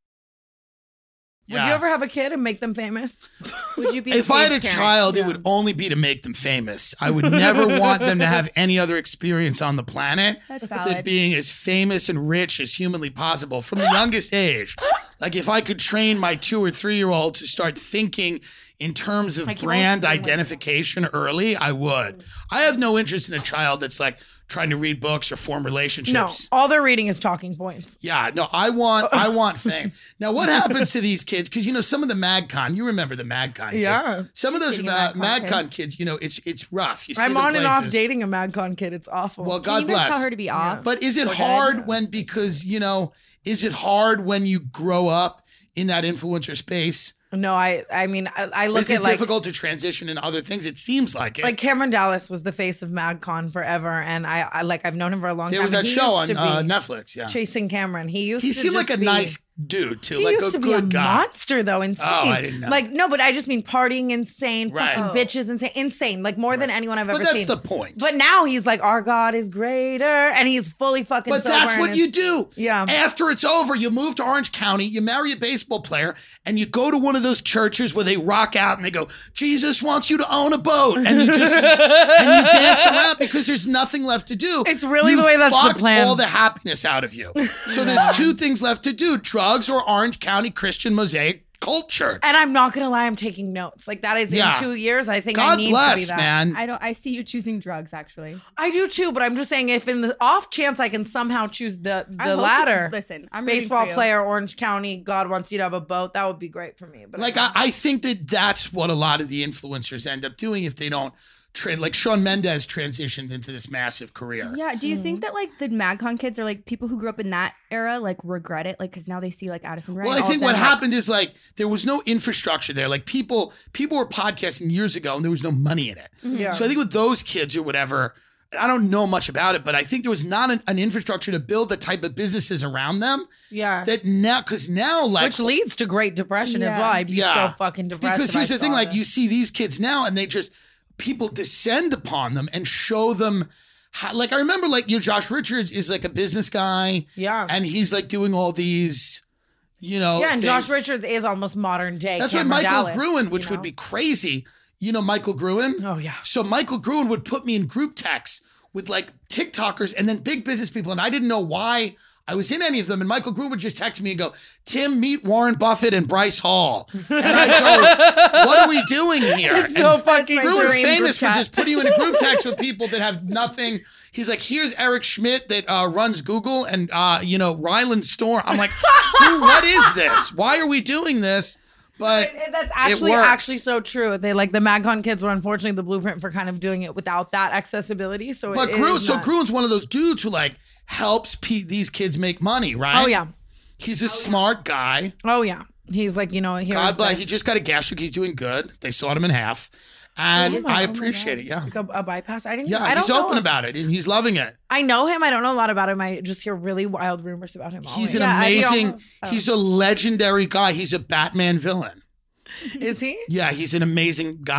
Would you ever have a kid and make them famous? Would you be If a I had a stage parent? child, Yeah. it would only be to make them famous. I would never want them to have any other experience on the planet That's than valid. being as famous and rich as humanly possible from the youngest age. Like if I could train my two or three year old to start thinking in terms of Like, you brand also- identification early, I would. I have no interest in a child that's like trying to read books or form No, relationships. all they're reading is talking points. Yeah, no, I want I want fame. Now, what happens to these kids? Because you know, some of the MagCon, you remember the MagCon kids. Yeah. Some of those Dating a uh, MagCon MagCon kids, you know, it's it's rough. You see I'm the on and off places. dating a MagCon kid. It's awful. Well, Can God you guys bless. tell her to be off? But is it Go ahead. hard when because you know, is it hard when you grow up in that influencer space? no, I I mean, I, I look Is at it like difficult to transition in other things? It seems like it. like Cameron Dallas was the face of MagCon forever, and I, I like I've known him for a long there time. was and that he show used on to uh, be Netflix. Yeah, Chasing Cameron. He used he to seemed like just a be- nice dude too, He like used a to be a good guy. monster though, insane. Oh, I didn't know. Like no, but I just mean partying insane, Right. fucking Oh. bitches insane, insane, like more than anyone I've But ever that's seen. the point. But now he's like, our God is greater, and he's fully fucking. But sober that's and what it's- you do. Yeah. After it's over, you move to Orange County, you marry a baseball player, and you go to one of those churches where they rock out and they go, Jesus wants you to own a boat. And you just and you dance around because there's nothing left to do. It's really You the way that's the fucked plan. all the happiness out of you. So there's two things left to do: drugs or Orange County Christian Mosaic Cult Church. And I'm not gonna lie, I'm taking notes. Like that is Yeah. in two years. I think I God need to be bless, that. man. I don't. I see you choosing drugs. Actually, I do too, but I'm just saying, if in the off chance I can somehow choose the I the hope you- latter, listen, I'm rooting baseball for you. player, Orange County, God wants you to have a boat, that would be great for me. But Like I, I think that that's what a lot of the influencers end up doing if they don't. Tra- like Shawn Mendes transitioned into this massive career. Yeah. Do you Mm-hmm. think that like the MagCon kids are like people who grew up in that era like regret it like because now they see like Addison Rae? Well, I all of think what them, like- happened is like there was no infrastructure there. Like people, people were podcasting years ago, and there was no money in it. Yeah. So I think with those kids or whatever, I don't know much about it, but I think there was not an, an infrastructure to build the type of businesses around them yeah. that now, because now like Which leads to Great Depression as Yeah. well. I'd be Yeah. so fucking depressed. because if I here's the thing: saw like that. you see these kids now, and they just people descend upon them and show them. How, like I remember, like you, Josh Richards is like a business guy, Yeah. and he's like doing all these, you know, Yeah, and things. Josh Richards is almost modern day. That's why Cameron Michael Dallas, Gruen, which you would know? be crazy. You know Michael Gruen? Oh yeah. So Michael Gruen would put me in group texts with like TikTokers and then big business people, and I didn't know why I was in any of them. And Michael Gruen would just text me and go, "Tim, meet Warren Buffett and Bryce Hall." And I go, "What are we doing here?" It's so And fucking Gruen's dream famous group for chat. just putting you in a group text with people that have nothing. He's like, "Here's Eric Schmidt that uh, runs Google, and uh, you know Ryland Storm." I'm like, "Who? What is this? Why are we doing this?" But That's actually works. actually so true. They like the MagCon kids were unfortunately the blueprint for kind of doing it without that accessibility. So But it Gruen, is so not- Gruen's one of those dudes who like helps pe- these kids make money, right? Oh yeah. He's a smart guy. Oh yeah. He's like, you know, here's God bless. this- He just got a gastric. He's doing good. They sawed him in half, and Oh my- I oh my appreciate God. it. Yeah, like a, a bypass. I didn't. yeah. I don't He's know open him. about it, and he's loving it. I know him. I don't know a lot about him. I just hear really wild rumors about him. He's always. an Yeah, I- he amazing. almost- oh. He's a legendary guy. He's a Batman villain. Is he? Yeah, he's an amazing guy.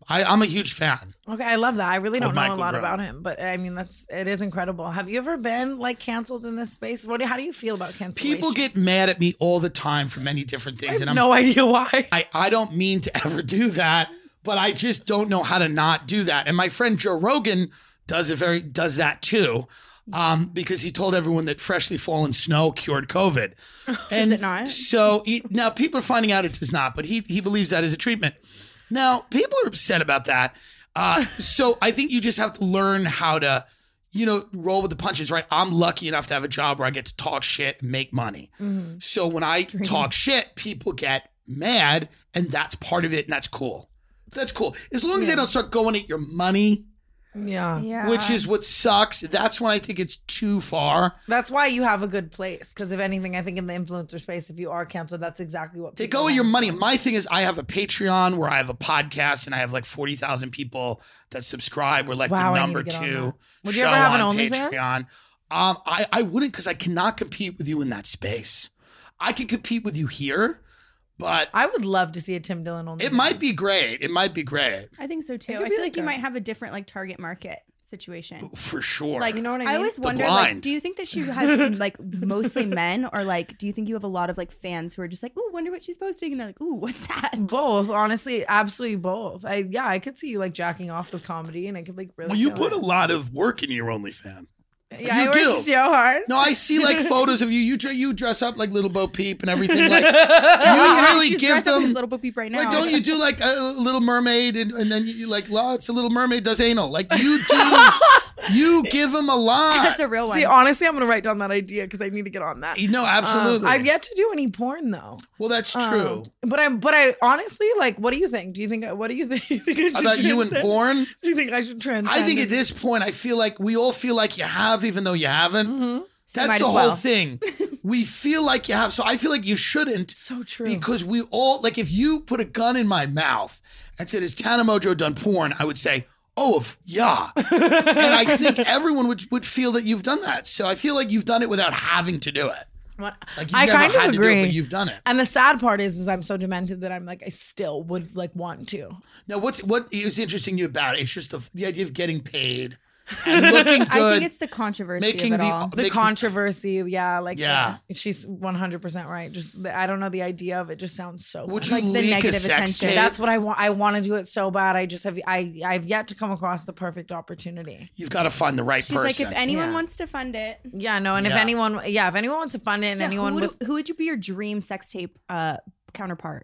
I, I'm a huge fan. Okay, I love that. I really don't Of know Michael a lot Graham. about him, but I mean, that's it is incredible. Have you ever been like canceled in this space? What? do- How do you feel about cancellation? People get mad at me all the time for many different things, I and have I'm no idea why. I, I don't mean to ever do that, but I just don't know how to not do that. And my friend Joe Rogan does a very does that too, um, because he told everyone that freshly fallen snow cured COVID. And it not? So he, now people are finding out it does not, but he he believes that is a treatment. Now people are upset about that. Uh, so I think you just have to learn how to, you know, roll with the punches, right? I'm lucky enough to have a job where I get to talk shit and make money. Mm-hmm. So when I talk shit, people get mad, and that's part of it, and that's cool. That's cool. As long as they don't start going at your money, Yeah. Yeah. which is what sucks. That's when I think it's too far. That's why you have a good place. Because if anything, I think in the influencer space, if you are canceled, that's exactly what They people go at your want. money. My thing is, I have a Patreon where I have a podcast, and I have like forty thousand people that subscribe. We're like Wow, I the need number to get on two that. Would you show ever have an on OnlyFans? Patreon. Um, I, I wouldn't, because I cannot compete with you in that space. I could compete with you here, but I would love to see a Tim Dillon only. it might be great. It might be great I think so too. could I be feel like you good. might have a different like target market situation. for sure. Like You know what I I mean? always The wonder, like, blind. do you think that she has like mostly men, or like, do you think you have a lot of like fans who are just like, "Ooh, wonder what she's posting," and they're like, "Ooh, what's that?" both. Honestly, absolutely both. I yeah, I could see you like jacking off with comedy, and I could like really. Well, you kill put a it. lot of work into your OnlyFans. Yeah, you I do. work so hard. No, I see like photos of you. You dre- you dress up like Little Bo Peep and everything. Like you really She's give dressed up them. as Little Bo Peep right now. Like, don't you do like a Little Mermaid and, and then you like, oh, it's a Little Mermaid does anal. Like you do, you give them a lot. That's a real one. See, honestly, I'm gonna write down that idea because I need to get on that. No, Um, absolutely. I've yet to do any porn though. well, that's Um, true. but I, but I honestly like. What do you think? Do you think? What do you think? You think I should About you and transcend- porn? Do you think I should transcend? I think at it? this point, I feel like we all feel like you have, even though you haven't. Mm-hmm. That's might the as whole well. thing. We feel like you have, so I feel like you shouldn't. So true. Because we all, like, if you put a gun in my mouth and said, "Has Tana Mojo done porn?" I would say, "Oh, if, yeah." And I think everyone would would feel that you've done that. So I feel like you've done it without having to do it. What- Like you've I never kind of had to do agree. it, but you've done it. And the sad part is, is I'm so demented that I'm like, I still would like want to. Now, what's what is interesting to you about it? It's just the, the idea of getting paid and looking good. I think it's the controversy making of it the- all. The Make- controversy, yeah, like Yeah. uh, she's one hundred percent right. Just the, I don't know, the idea of it just sounds so. Would fun. you like the leak a negative sex attention. tape? That's what I want. I want to do it so bad. I just have. I I've yet to come across the perfect opportunity. You've got to find the right She's person. like, if anyone Yeah. wants to fund it, Yeah, no, and if Yeah. anyone, yeah, if anyone wants to fund it, and yeah, anyone who would, with, who would you be your dream sex tape uh, counterpart?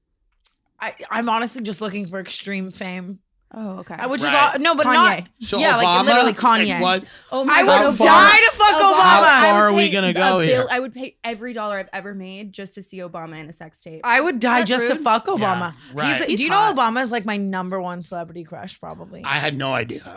I, I'm honestly just looking for extreme fame, Oh, okay. Uh, which Right. is all, no, but Kanye. not. so yeah, Obama, like literally Kanye. like what? Oh I my would God, How Obama. far- die to fuck Obama. Obama. How I far would are we pay gonna a go here? bill- I would pay every dollar I've ever made just to see Obama in a sex tape. I would die Is that just to rude? fuck Obama. Yeah, right. He's, He's do you hot. know Obama is like my number one celebrity crush, probably. I had no idea.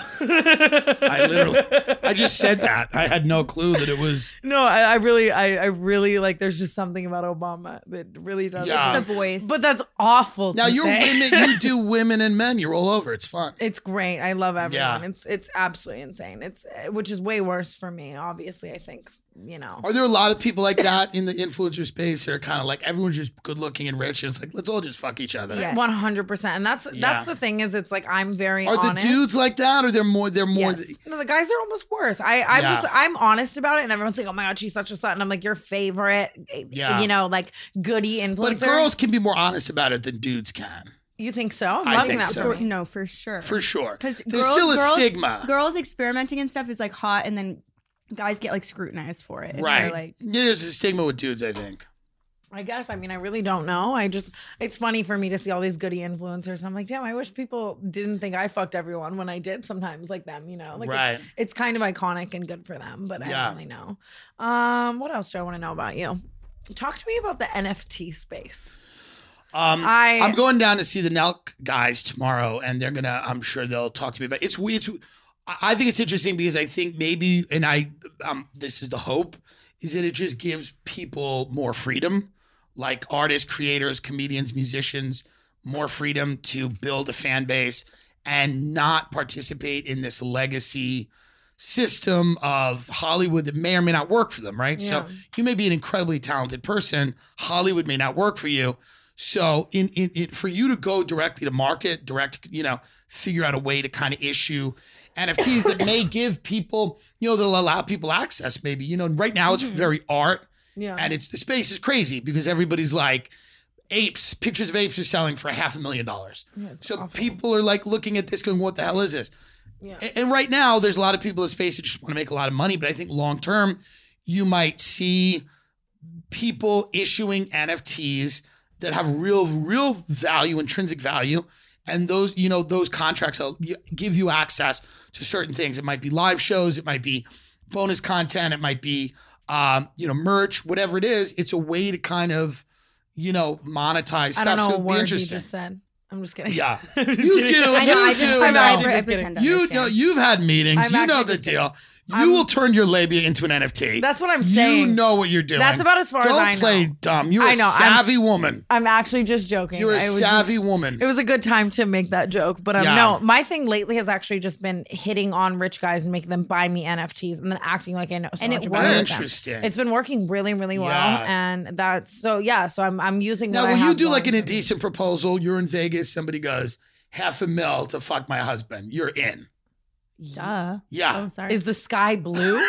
I literally, I just said that. I had no clue that it was. No, I, I really, I, I really like. There's just something about Obama that really does. Yeah. It's the voice. But that's awful. Now to you're say. women. You do women and men. You're all over. It's fun. It's great. I love everyone. Yeah. It's it's absolutely insane. It's which is way worse for me. Obviously, I think you know. Are there a lot of people like that in the influencer space that are kind of like everyone's just good looking and rich? And it's like let's all just fuck each other. Yeah. One hundred percent, and that's Yeah. that's the thing is it's like I'm very Are honest. the dudes like that, or they're more? They're more. Yes. No, the guys are almost worse. I, I'm Yeah. just, I'm honest about it, and everyone's like, "Oh my god, she's such a slut," and I'm like, "Your favorite, Yeah. you know, like goody influencer." But girls can be more honest about it than dudes can, you think so? I'm I loving think that so. for For, me. no, for sure. for sure. Because There's girls, still a girls, stigma, Girls experimenting and stuff is like hot, and then guys get like scrutinized for it. And right? they're Like, yeah, there's a stigma with dudes. I think. I guess. I mean, I really don't know. I just, it's funny for me to see all these goody influencers. I'm like, damn, I wish people didn't think I fucked everyone when I did sometimes like them, you know? Like, Right. it's, it's kind of iconic and good for them, but I Yeah. don't really know. Um, what else do I want to know about you? Talk to me about the N F T space. Um, I- I'm going down to see the Nelk guys tomorrow, and they're gonna. I'm sure they'll talk to me about it's. It's. I think it's interesting because I think maybe, and I. Um, this is the hope, is that it just gives people more freedom, like artists, creators, comedians, musicians, more freedom to build a fan base and not participate in this legacy system of Hollywood that may or may not work for them, right? So Yeah. you may be an incredibly talented person. Hollywood may not work for you. So in, in, in for you to go directly to market, direct, you know, figure out a way to kind of issue N F Ts that may give people, you know, that'll allow people access maybe, you know, right now it's very art. Yeah. And it's the space is crazy because everybody's like, apes, pictures of apes are selling for a half a million dollars. Yeah, so awful. people are like looking at this going, what the hell is this? Yeah. And, and right now there's a lot of people in space that just want to make a lot of money. But I think long term, you might see people issuing N F Ts that have real, real value, intrinsic value. And those, you know, those contracts will give you access to certain things. It might be live shows. It might be bonus content. It might be, um, you know, merch, whatever it is. It's a way to kind of, you know, monetize stuff. I don't know so what it'd be word he interesting. just said. I'm just kidding. Yeah, I'm just you kidding. do. I know. You I just do I, know. I, just I kidding. pretend to You understand. know, you've had meetings. I'm you know actually the just deal. kidding. You I'm- will turn your labia into an N F T. That's what I'm You saying. know what you're doing. That's about as far as Don't I know. play dumb. You're I know, a I'm- savvy woman. I'm actually just joking. You're a I was savvy just- woman. It was a good time to make that joke, but um, Yeah. no, my thing lately has actually just been hitting on rich guys and making them buy me N F Ts and then acting like I know so And much it about it. works. Interesting. It's been working really, really well, Yeah. and that's so yeah. So I'm I'm using. Now, what I will you have do like an going. indecent proposal? You're in Vegas. Somebody goes half a mil to fuck my husband. You're in. Duh. Yeah. Oh, sorry. Is the sky blue?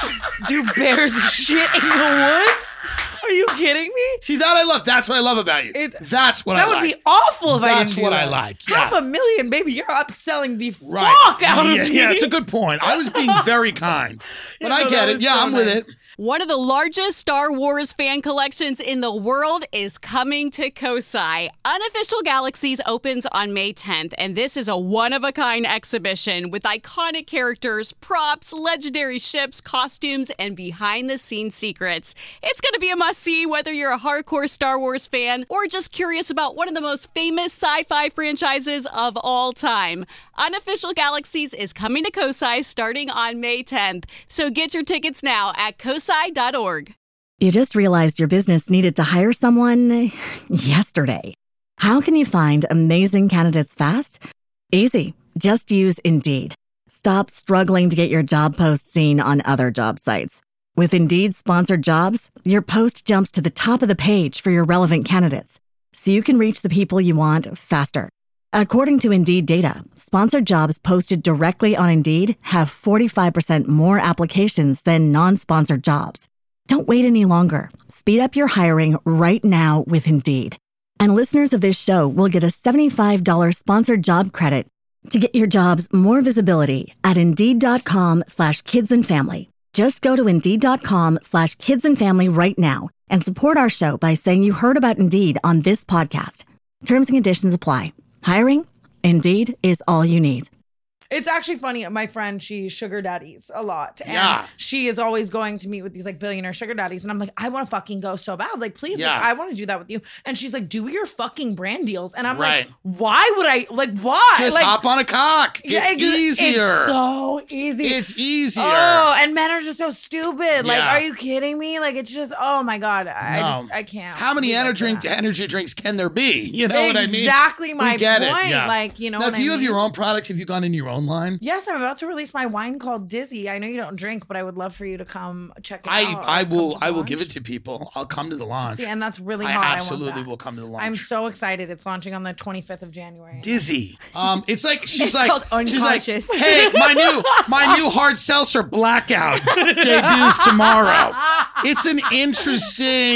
Do bears shit in the woods? Are you kidding me? See, that I love. That's what I love about you. It's- That's what That I would like. be awful if I That's didn't do what I that. like, Half yeah. a million, baby. You're upselling the Right. fuck out yeah, of me. yeah, it's a good point. I was being very kind, but Yeah, I no, get that it. was Yeah, so I'm with nice. it. One of the largest Star Wars fan collections in the world is coming to Kosai. Unofficial Galaxies opens on May tenth, and this is a one-of-a-kind exhibition with iconic characters, props, legendary ships, costumes, and behind-the-scenes secrets. It's going to be a must-see whether you're a hardcore Star Wars fan or just curious about one of the most famous sci-fi franchises of all time. Unofficial Galaxies is coming to Kosai starting on May tenth, so get your tickets now at kosai dot org. You just realized your business needed to hire someone yesterday. How can you find amazing candidates fast? Easy. Just use Indeed. Stop struggling to get your job post seen on other job sites. With Indeed sponsored jobs, your post jumps to the top of the page for your relevant candidates, so you can reach the people you want faster. According to Indeed data, sponsored jobs posted directly on Indeed have forty-five percent more applications than non-sponsored jobs. Don't wait any longer. Speed up your hiring right now with Indeed. And listeners of this show will get a seventy-five dollars sponsored job credit to get your jobs more visibility at Indeed.com slash kids and family. Just go to Indeed.com slash kids and family right now and support our show by saying you heard about Indeed on this podcast. Terms and conditions apply. Hiring? Indeed is all you need. It's actually funny. My friend, she sugar daddies a lot. And Yeah. she is always going to meet with these like billionaire sugar daddies. And I'm like, I want to fucking go so bad. Like, please, Yeah. like, I want to do that with you. And she's like, do your fucking brand deals. And I'm Right. like, why would I? Like, why? Just like, hop on a cock. It's yeah, ex- easier. It's so easy. It's easier. Oh, and men are just so stupid. Like, Yeah. are you kidding me? Like, it's just, oh my God. I, I No. just, I can't. How many be like energy drink, that. energy drinks can there be? You know what I mean? Exactly my we get point. It. Yeah. Like, you know Now, what do I you have mean? your own products? Have you gone in your own line? Yes, I'm about to release my wine called Dizzy. I know you don't drink, but I would love for you to come check it I, out. I or come will to the I will launch. give it to people. I'll come to the launch. See, and that's really I hot. absolutely I want that. will come to the launch. I'm so excited. It's launching on the twenty-fifth of January. Dizzy. Um, it's like she's It's like called she's like, Unconscious. hey, my new my new hard seltzer Blackout debuts tomorrow. It's an interesting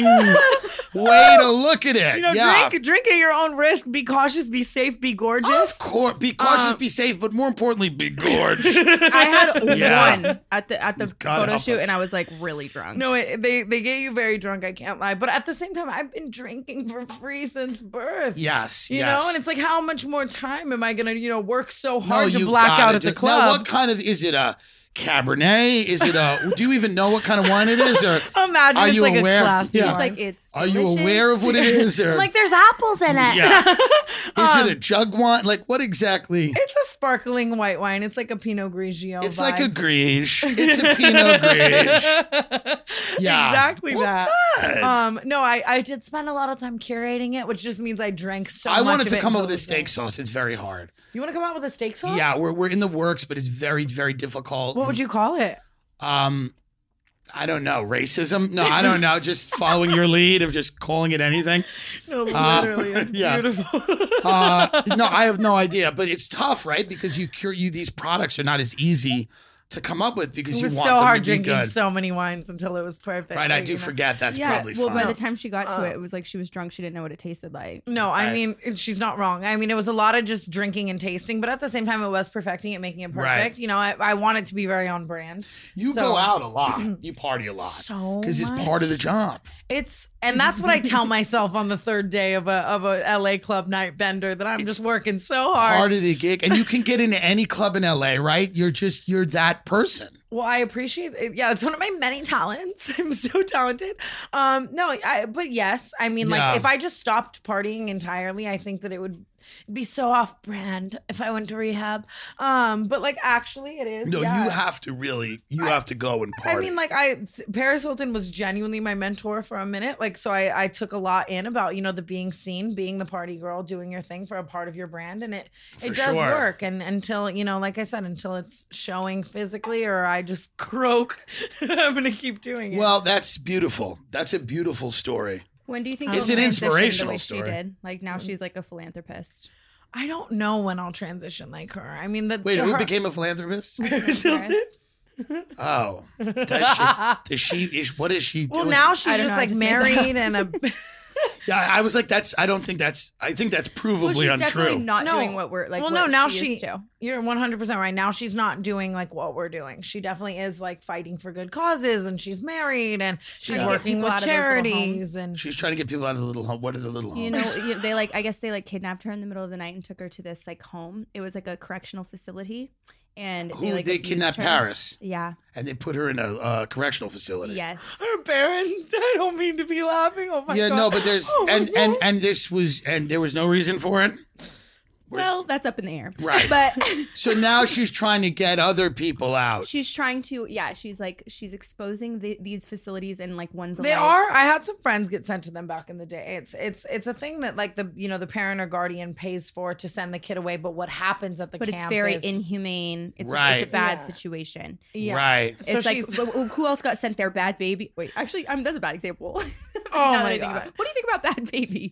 way to look at it. You know, yeah. drink drink at your own risk. Be cautious. Be safe. Be gorgeous. Of course, be cautious, Um, be safe, but more importantly, be gorge. I had Yeah. one at the at the God photo help shoot, us. and I was like really drunk. No, it, they they get you very drunk. I can't lie, but at the same time, I've been drinking for free since birth. Yes, You yes. know, and it's like, how much more time am I gonna, you know, work so No, hard to you black gotta out at the do- club? Now, what kind of is it? A Cabernet? Is it a? Do you even know what kind of wine it is? Or Imagine are it's you like aware? a classy. Yeah. She's like, it's. Are you delicious. aware of what it is? Or I'm like, there's apples in it. yeah, is Um, it a jug wine? Like what exactly? It's a sparkling white wine. It's like a Pinot Grigio. It's vibe. like a Grige. It's a Pinot Grige. Yeah. Exactly Well, that. good. Um, no, I, I did spend a lot of time curating it, which just means I drank so I much wanted of to it come up until with a it was steak gone. sauce. It's very hard. You want to come out with a steak sauce? Yeah, we're we're in the works, but it's very very difficult. What would you call it? Um, I don't know, racism? No, I don't know. Just following your lead of just calling it anything. No, literally, it's yeah. beautiful. uh, no, I have no idea, but it's tough, right? Because you cure you these products are not as easy to come up with because It you was want so them hard to be drinking good. so many wines until it was perfect. Right, I like, do you know. forget that's Yeah. probably Well, fine. by the time she got to Oh. it, it was like she was drunk. She didn't know what it tasted like. No, I Right. mean, she's not wrong. I mean, it was a lot of just drinking and tasting, but at the same time, it was perfecting it, making it perfect. Right. You know, I, I want it to be very on brand. You So- go out a lot. You party a lot. So Because it's much. part of the job. It's and that's what I tell myself on the third day of a of a L A club night bender that I'm just working so hard. Part of the gig. And you can get into any club in L A, right? You're just, you're that person. Well, I appreciate it. Yeah, it's one of my many talents. I'm so talented. Um, no, I but yes, I mean, like Yeah. if I just stopped partying entirely, I think that it would be so off brand if I went to rehab. Um, but like actually it is. No, yeah. you have to really, you have to go and party. I mean, like I, Paris Hilton was genuinely my mentor for a minute. Like, so I, I took a lot in about, you know, the being seen, being the party girl, doing your thing for a part of your brand. And it, For it does sure. work. And until, you know, like I said, until it's showing physically or I just croak, I'm going to keep doing it. Well, that's beautiful. That's a beautiful story. When do you think It's you'll an transition inspirational the way story. She did. Like now she's like a philanthropist. I don't know when I'll transition like her. I mean, the, Wait, the, who her- became a philanthropist? Paris Hilton? Oh, does she? Does she? Is, what is she Well, doing? now she's I don't just know, I like just made that married and a. Yeah, I was like, that's. I don't think that's. I think that's provably Well, she's definitely untrue. not No. doing what we're like. well, what no, now she, she, used to. you're one hundred percent right. Now she's not doing like what we're doing. She definitely is like fighting for good causes and she's married and she's Trying to get working people with out of those little charities homes. and She's trying to get people out of the little home. What are the little homes? You know, you- they like. I guess they like kidnapped her in the middle of the night and took her to this like home. It was like a correctional facility, and who they like they abused kidnapped her. Paris Yeah. and they put her in a uh, correctional facility. Yes. her parents. I don't mean to be laughing. Oh my yeah, god. no, but there's Oh my and and God. and this was and there was no reason for it. Well, that's up in the air. Right. But So now she's trying to get other people out. she's trying to. Yeah. She's like she's exposing the, these facilities and like ones. They alike. are. I had some friends get sent to them back in the day. It's it's it's a thing that like the you know the parent or guardian pays for to send the kid away. But what happens at the But camp it's very is, inhumane. It's, a, Right. it's a bad Yeah. situation. yeah. Right. So It's like she's- wh- who else got sent there? Bad Baby. Wait, actually, um, that's a bad example. Oh Now that my I think God. about it. What do you think about Bad Baby?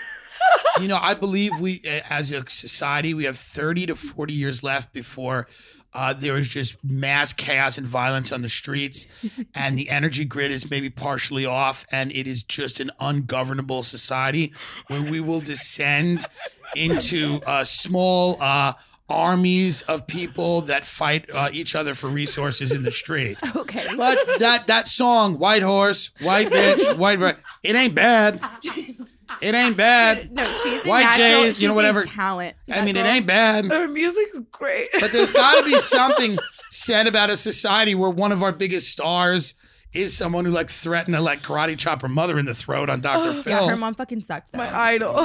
You know, I believe we, uh, as a society, we have thirty to forty years left before uh, there is just mass chaos and violence on the streets, and the energy grid is maybe partially off, and it is just an ungovernable society where we will descend into uh, small uh, armies of people that fight uh, each other for resources in the street. Okay. But that that song, White Horse, White Bitch, White, Ri- it ain't bad. It ain't bad. No, she's a White natural, Jays, you she's know, a whatever. talent. I mean, it ain't bad. Her music's great. But there's got to be something said about a society where one of our biggest stars is someone who like threatened to like karate chop her mother in the throat on Doctor Phil. Yeah, her mom fucking sucked. Though. My idol.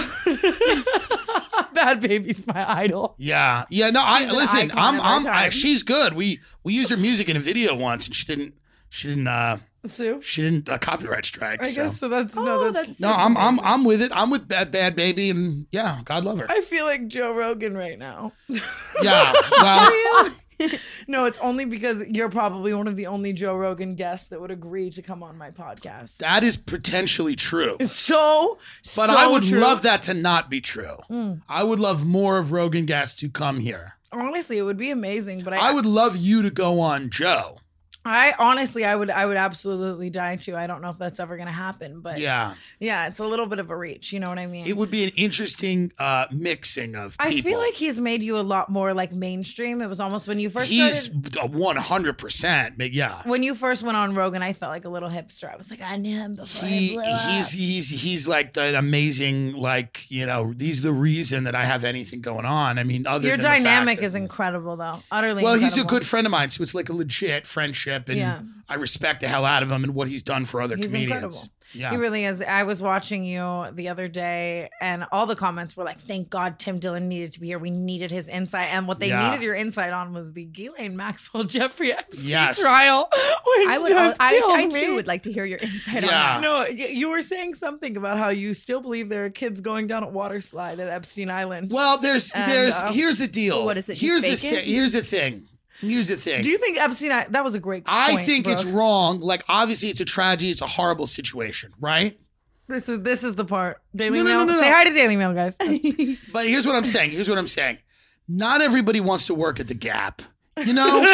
Bad Baby's my idol. Yeah, yeah. No, I She's an listen. icon I'm, of our I'm. I, time. she's good. We we used her music in a video once, and she didn't. She didn't. uh Sue? She didn't uh, copyright strike. I so. guess so. That's no. Oh, That's, that's No, I'm I'm I'm with it. I'm with Bad Bad Baby, and yeah, God love her. I feel like Joe Rogan right now. Yeah. Well, No, it's only because you're probably one of the only Joe Rogan guests that would agree to come on my podcast. that is potentially true. It's so, But so I would true. love that to not be true. I would love more of Rogan guests to come here. Honestly, it would be amazing. But I, I would love you to go on Joe. I honestly, I would, I would absolutely die to. I don't know if that's ever gonna happen, but Yeah. yeah, it's a little bit of a reach. You know what I mean? It would be an interesting uh, mixing of people. I feel like he's made you a lot more like mainstream. It was almost when you first he's started. one hundred percent. Yeah. When you first went on Rogan, I felt like a little hipster. I was like, I knew him before He, I blew up. he's he's he's like the amazing, like, you know, he's the reason that I have anything going on. I mean, other Your than the fact dynamic that- is incredible, though. Utterly. well, he's a incredible. good friend of mine, so it's like a legit friendship, and Yeah. I respect the hell out of him and what he's done for other He's comedians. incredible. Yeah. He really is. I was watching you the other day, and all the comments were like, "Thank God Tim Dillon needed to be here. We needed his insight." And what they Yeah. needed your insight on was the Ghislaine Maxwell Jeffrey Epstein Yes. trial, which I would. just I, killed I me. too would like to hear your insight Yeah. on that. No, y- you were saying something about how you still believe there are kids going down a water slide at Epstein Island. Well, there's And, there's uh, here's the deal. what is it, he's Here's the faking? sa- here's the thing. Here's the thing. Do you think Epstein? That was a great. I point, think it's Brooke. wrong. Like, obviously, it's a tragedy. It's a horrible situation, right? This is this is the part. Daily No, no, Mail. no, no, Say no. hi to Daily Mail, guys. But here's what I'm saying. Here's what I'm saying. Not everybody wants to work at the Gap, you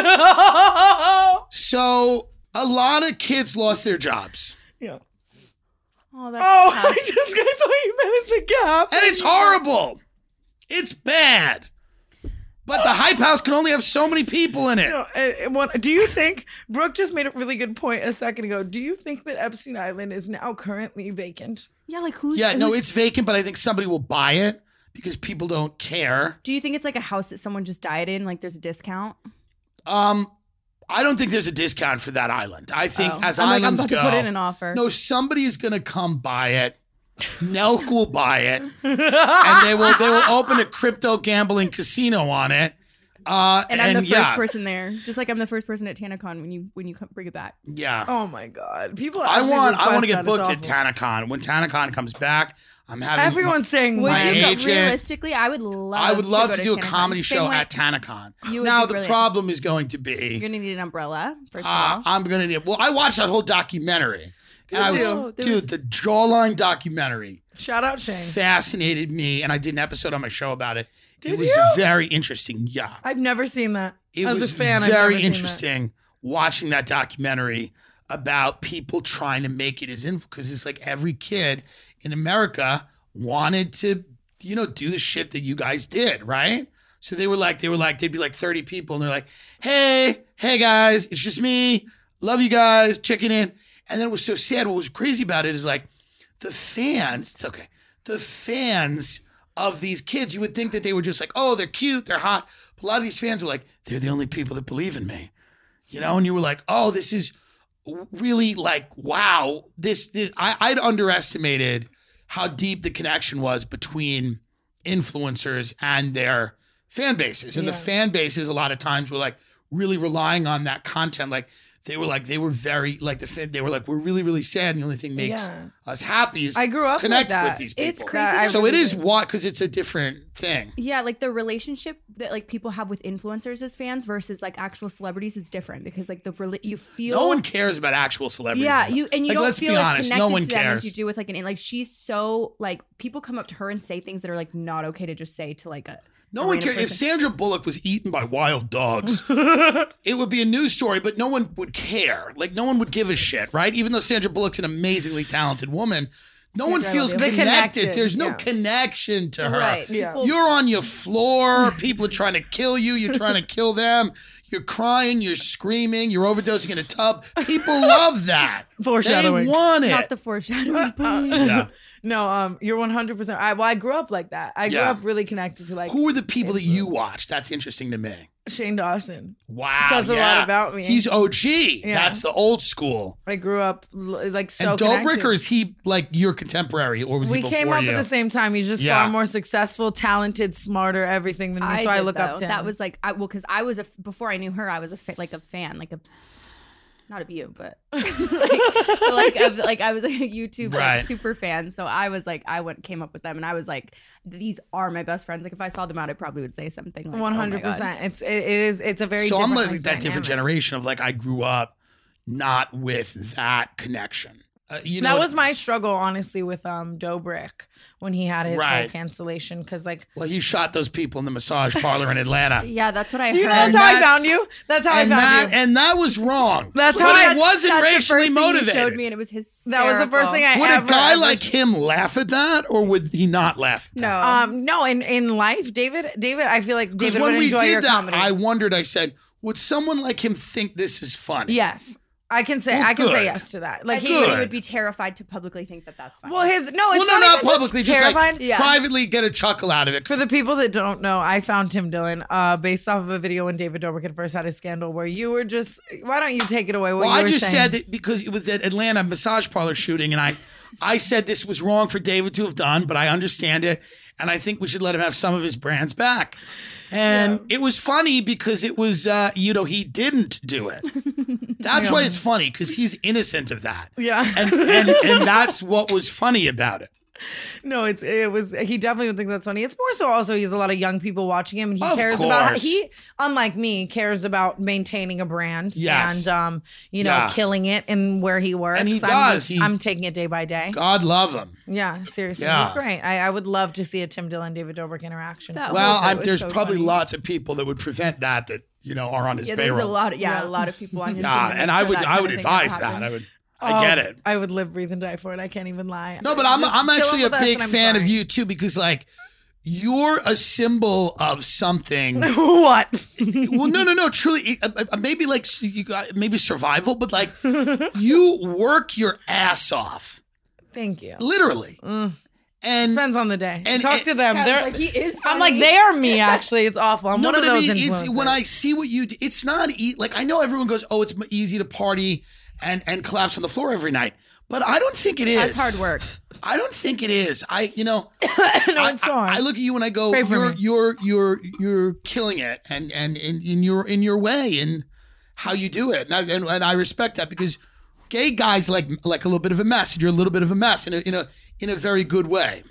know? So a lot of kids lost their jobs. Yeah. Oh, that's Oh, tough. I just I thought you meant at the Gap. And it's horrible. It's bad. But the Hype House can only have so many people in it. No, and- and one- do you think Brooke just made a really good point a second ago? Do you think that Epstein Island is now currently vacant? Yeah, like who's Yeah, no, who's- it's vacant, but I think somebody will buy it because people don't care. Do you think it's like a house that someone just died in? Like there's a discount? Um, I don't think there's a discount for that island. I think Oh. as I'm like, I'm islands about to go, put in an offer. no, somebody is going to come buy it. Nelk will buy it, and they will they will open a crypto gambling casino on it. Uh, And I'm the first yeah, person there, just like I'm the first person at TanaCon when you when you come bring it back. Yeah, Oh my God! People. I actually want I want to request get that. booked It's at awful. TanaCon. When TanaCon comes back, I'm having Everyone's saying Would My you go, agent- realistically? I would love. I would love to, to, go do a TanaCon. comedy Same show way- at TanaCon. You would Now be the brilliant. problem is going to be You're gonna need an umbrella first of uh, all. I'm gonna need. Well, I watched that whole documentary. And I was, you? There dude, was- the jawline documentary Shout out Shane. fascinated me, and I did an episode on my show about it. Did it was you? very interesting. Yeah, I've never seen that. it As was a fan, I've never very seen that. interesting watching that documentary about people trying to make it as influential because it's like every kid in America wanted to, you know, do the shit that you guys did, right? So they were like, they were like, they'd be like thirty people, and they're like, hey, hey guys, it's just me, love you guys, checking in. And then it was so sad. What was crazy about it is like the fans, it's okay, the fans of these kids, you would think that they were just like, oh, they're cute, they're hot. But a lot of these fans were like, they're the only people that believe in me, you know? And you were like, oh, this is really like, wow, this, this I, I'd underestimated how deep the connection was between influencers and their fan bases. And the fan bases a lot of times were like really relying on that content. Like they were like, they were very like the fan, they were like, we're really, really sad. And the only thing makes Yeah. us happy is I grew up connect with that. with these people. It's crazy. That I So it really is did. what, because it's a different thing. Yeah, like the relationship that like people have with influencers as fans versus like actual celebrities is different because like the rela- you feel No one cares about actual celebrities. Yeah, you and you Like, don't let's feel be as honest, connected no one to them cares. as you do with like an like she's so like people come up to her and say things that are like not okay to just say to like a No a one random cares. If person. Sandra Bullock was eaten by wild dogs, it would be a news story, but no one would care. Like, no one would give a shit, right? Even though Sandra Bullock's an amazingly talented woman, no one Sandra, I feels love you. connected. The connected, There's no yeah. connection to her. Right. Yeah. People- You're on your floor. People are trying to kill you. You're trying to kill them. You're crying. You're screaming. You're overdosing in a tub. People love that. Foreshadowing. They want it. not the foreshadowing, please. Yeah. No, um, you're one hundred percent. I well, I grew up like that. I grew Yeah. up really connected to like Who are the people that you watch? That's interesting to me. Shane Dawson. Wow. Says a lot yeah. about me. He's O G. Yeah. That's the old school. I grew up l- like so. and Dobrik, connected. or is he like your contemporary, or was we he before came up you? at the same time. He's just Yeah. far more successsul, talented, smarter, everything than me. I so I did, look up though. to him. That was like I well because I was a f- before I knew her I was a fa- like a fan like a not of you but like but, like of, like I was like a YouTube Right. like super fan so I was like I went came up with them and I was like these are my best friends like if I saw them out I probably would say something like one oh my hundred God. percent. It's it, it is it's a very so I'm different, like like, that different dynamic. generation of like I grew up not with that connection. Uh, you know, That what- was my struggle, honestly, with um Dobrik when he had his whole Right. cancellation. Because like, well, he shot those people in the massage parlor in Atlanta. Yeah, that's what I you heard. know, that's And how I that's- found you. That's how I and found that you. and that was wrong. That's but how I- it wasn't That's the racially first thing motivated. You showed me, and it was his. That was the first thing I would ever. a guy ever- like him laugh at that, or would he not laugh at that? No, Um, no, in in life, David, David, I feel like Because David when would we enjoy your did that, comedy. I wondered. I said, would someone like him think this is funny? yes, I can say Well, I can say good. yes to that. I Like he, think Good. he would be terrified to publicly think that that's fine. well, his no, it's Well, no, not, not even just publicly. Just terrified. like Yeah. privately get a chuckle out of it. For the people that don't know, I found Tim Dillon uh, based off of a video when David Dobrik had first had his scandal, where you were just. Why don't you take it away? What Well, you I were just saying. said that because it was that Atlanta massage parlor shooting, and I, I said this was wrong for David to have done, but I understand it, and I think we should let him have some of his brands back. And it was funny because it was, uh, you know, he didn't do it. That's why it's funny because he's innocent of that. Yeah. And, and and that's what was funny about it. No, it's it was he definitely would think that's funny. It's more so also he has a lot of young people watching him and he Of cares about how, course. he unlike me cares about maintaining a brand Yes. and um you know Yeah. killing it in where he works. And he I'm does. just- He- I'm taking it day by day. God love him. Yeah, seriously. Yeah. He's great. I, I would love to see a Tim Dillon David Dobrik interaction. That Well, was- I'm, was there's so probably funny. lots of people that would prevent that that you know are on his Yeah, payroll. there's a lot. Of, yeah, Yeah. a lot of people on his team. Yeah, to make and I sure would that I kind would of thing never advise that. happens. I would. I get it. I would live, breathe, and die for it. I can't even lie. No, but I'm Just I'm chill actually a with us big and I'm fan of sorry. you too because like you're a symbol of something. What? Well, no, no, no. Truly, uh, uh, maybe like s- you got maybe survival, but like you work your ass off, Thank you. literally, and Depends on the day. And- Talk and- to them. Yeah, They're like, he is I'm like funny. they are me. Actually, it's awful. I'm no, one but of I those mean, it's when I influencers. see what you do. It's not e- like I know everyone goes, "Oh, it's m- easy to party and and collapse on the floor every night," but I don't think it is. That's hard work. Oh, I don't think it is. I, you know, no, I, it's so hard. I, I look at you and I go, Pray for you're, me. you're, you're, you're killing it, and and in, in your in your way and how you do it, and I, and, and I respect that because gay guys like like a little bit of a mess, and you're a little bit of a mess in a in a in a very good way.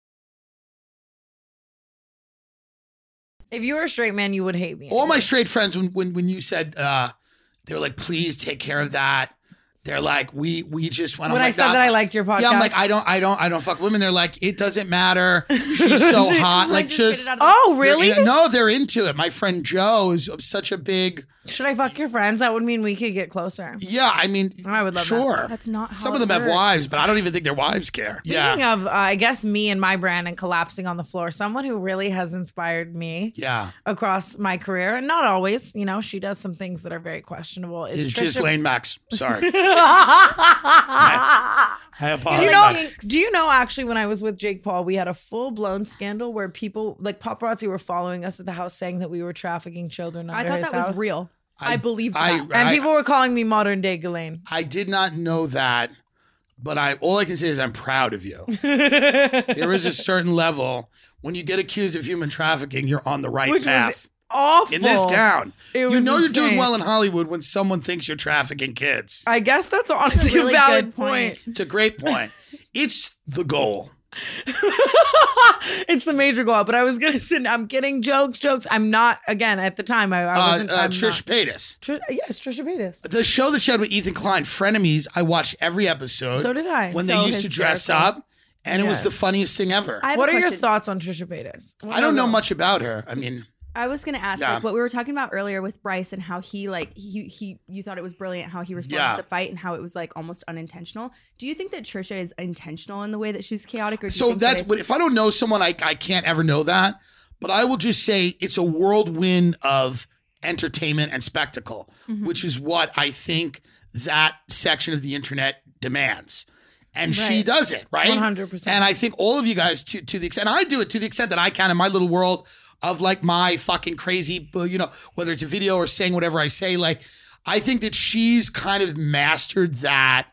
If you were a straight man, you would hate me. All my straight friends, when when when you said uh, they were like, please take care of that. They're like, we we just went. When I'm I like, said "Nah." that I liked your podcast. Yeah, I'm like, I don't, I don't, I don't fuck women. They're like, it doesn't matter. She's so hot. Like, Just get just it out of the- Oh, they're really? in- no, they're into it. My friend Joe is such a big. Should I fuck your friends? That would mean we could get closer. Yeah, I mean, I would love that. sure. That's not how Some it of them have works. wives, but I don't even think their wives care. Speaking Yeah, of, uh, I guess me and my brand and collapsing on the floor, someone who really has inspired me yeah. across my career, and not always, you know, she does some things that are very questionable. Is It's Trisha- just Lane Max. Sorry. I, I Do apologize. you know? Do you know? Actually, when I was with Jake Paul, we had a full blown scandal where people, like paparazzi, were following us at the house, saying that we were trafficking children. I under thought his that was house. real. I- I, believed I- that. and I- people were calling me modern day Ghislaine. I did not know that, but I all I can say is I'm proud of you. There is a certain level when you get accused of human trafficking, you're on the right Which was path. Awful In this town, It you was know you're doing insane. well in Hollywood when someone thinks you're trafficking kids. I guess that's honestly really a valid good point. point. It's a great point. It's the goal. It's the major goal. But I was gonna say, I'm kidding. Jokes, jokes. I'm not. Again, at the time, I, I Uh, wasn't. uh, I'm Trish not. Paytas. Trish, yes, Trisha Paytas. The show that she had with Ethan Klein, Frenemies, I watched every episode. So did I. When So they used to dress hysterical. up, and it was the Yes. funniest thing ever. I I, have What a are your question. thoughts on Trisha Paytas? don't know much about her. I mean, I was gonna ask, Yeah. like what we were talking about earlier with Bryce and how he like he he you thought it was brilliant how he responded Yeah. to the fight and how it was like almost unintentional. Do you think that Trisha is intentional in the way that she's chaotic? Or do you so think that that's what it's- if I don't know someone, I I can't ever know that. But I will just say it's a whirlwind of entertainment and spectacle, Mm-hmm. which is what I think that section of the internet demands. And she Right. does it, right? one hundred percent. And I think all of you guys, to to the extent, and I do it to the extent that I can in my little world of like my fucking crazy, you know, whether it's a video or saying whatever I say, like I think that she's kind of mastered that.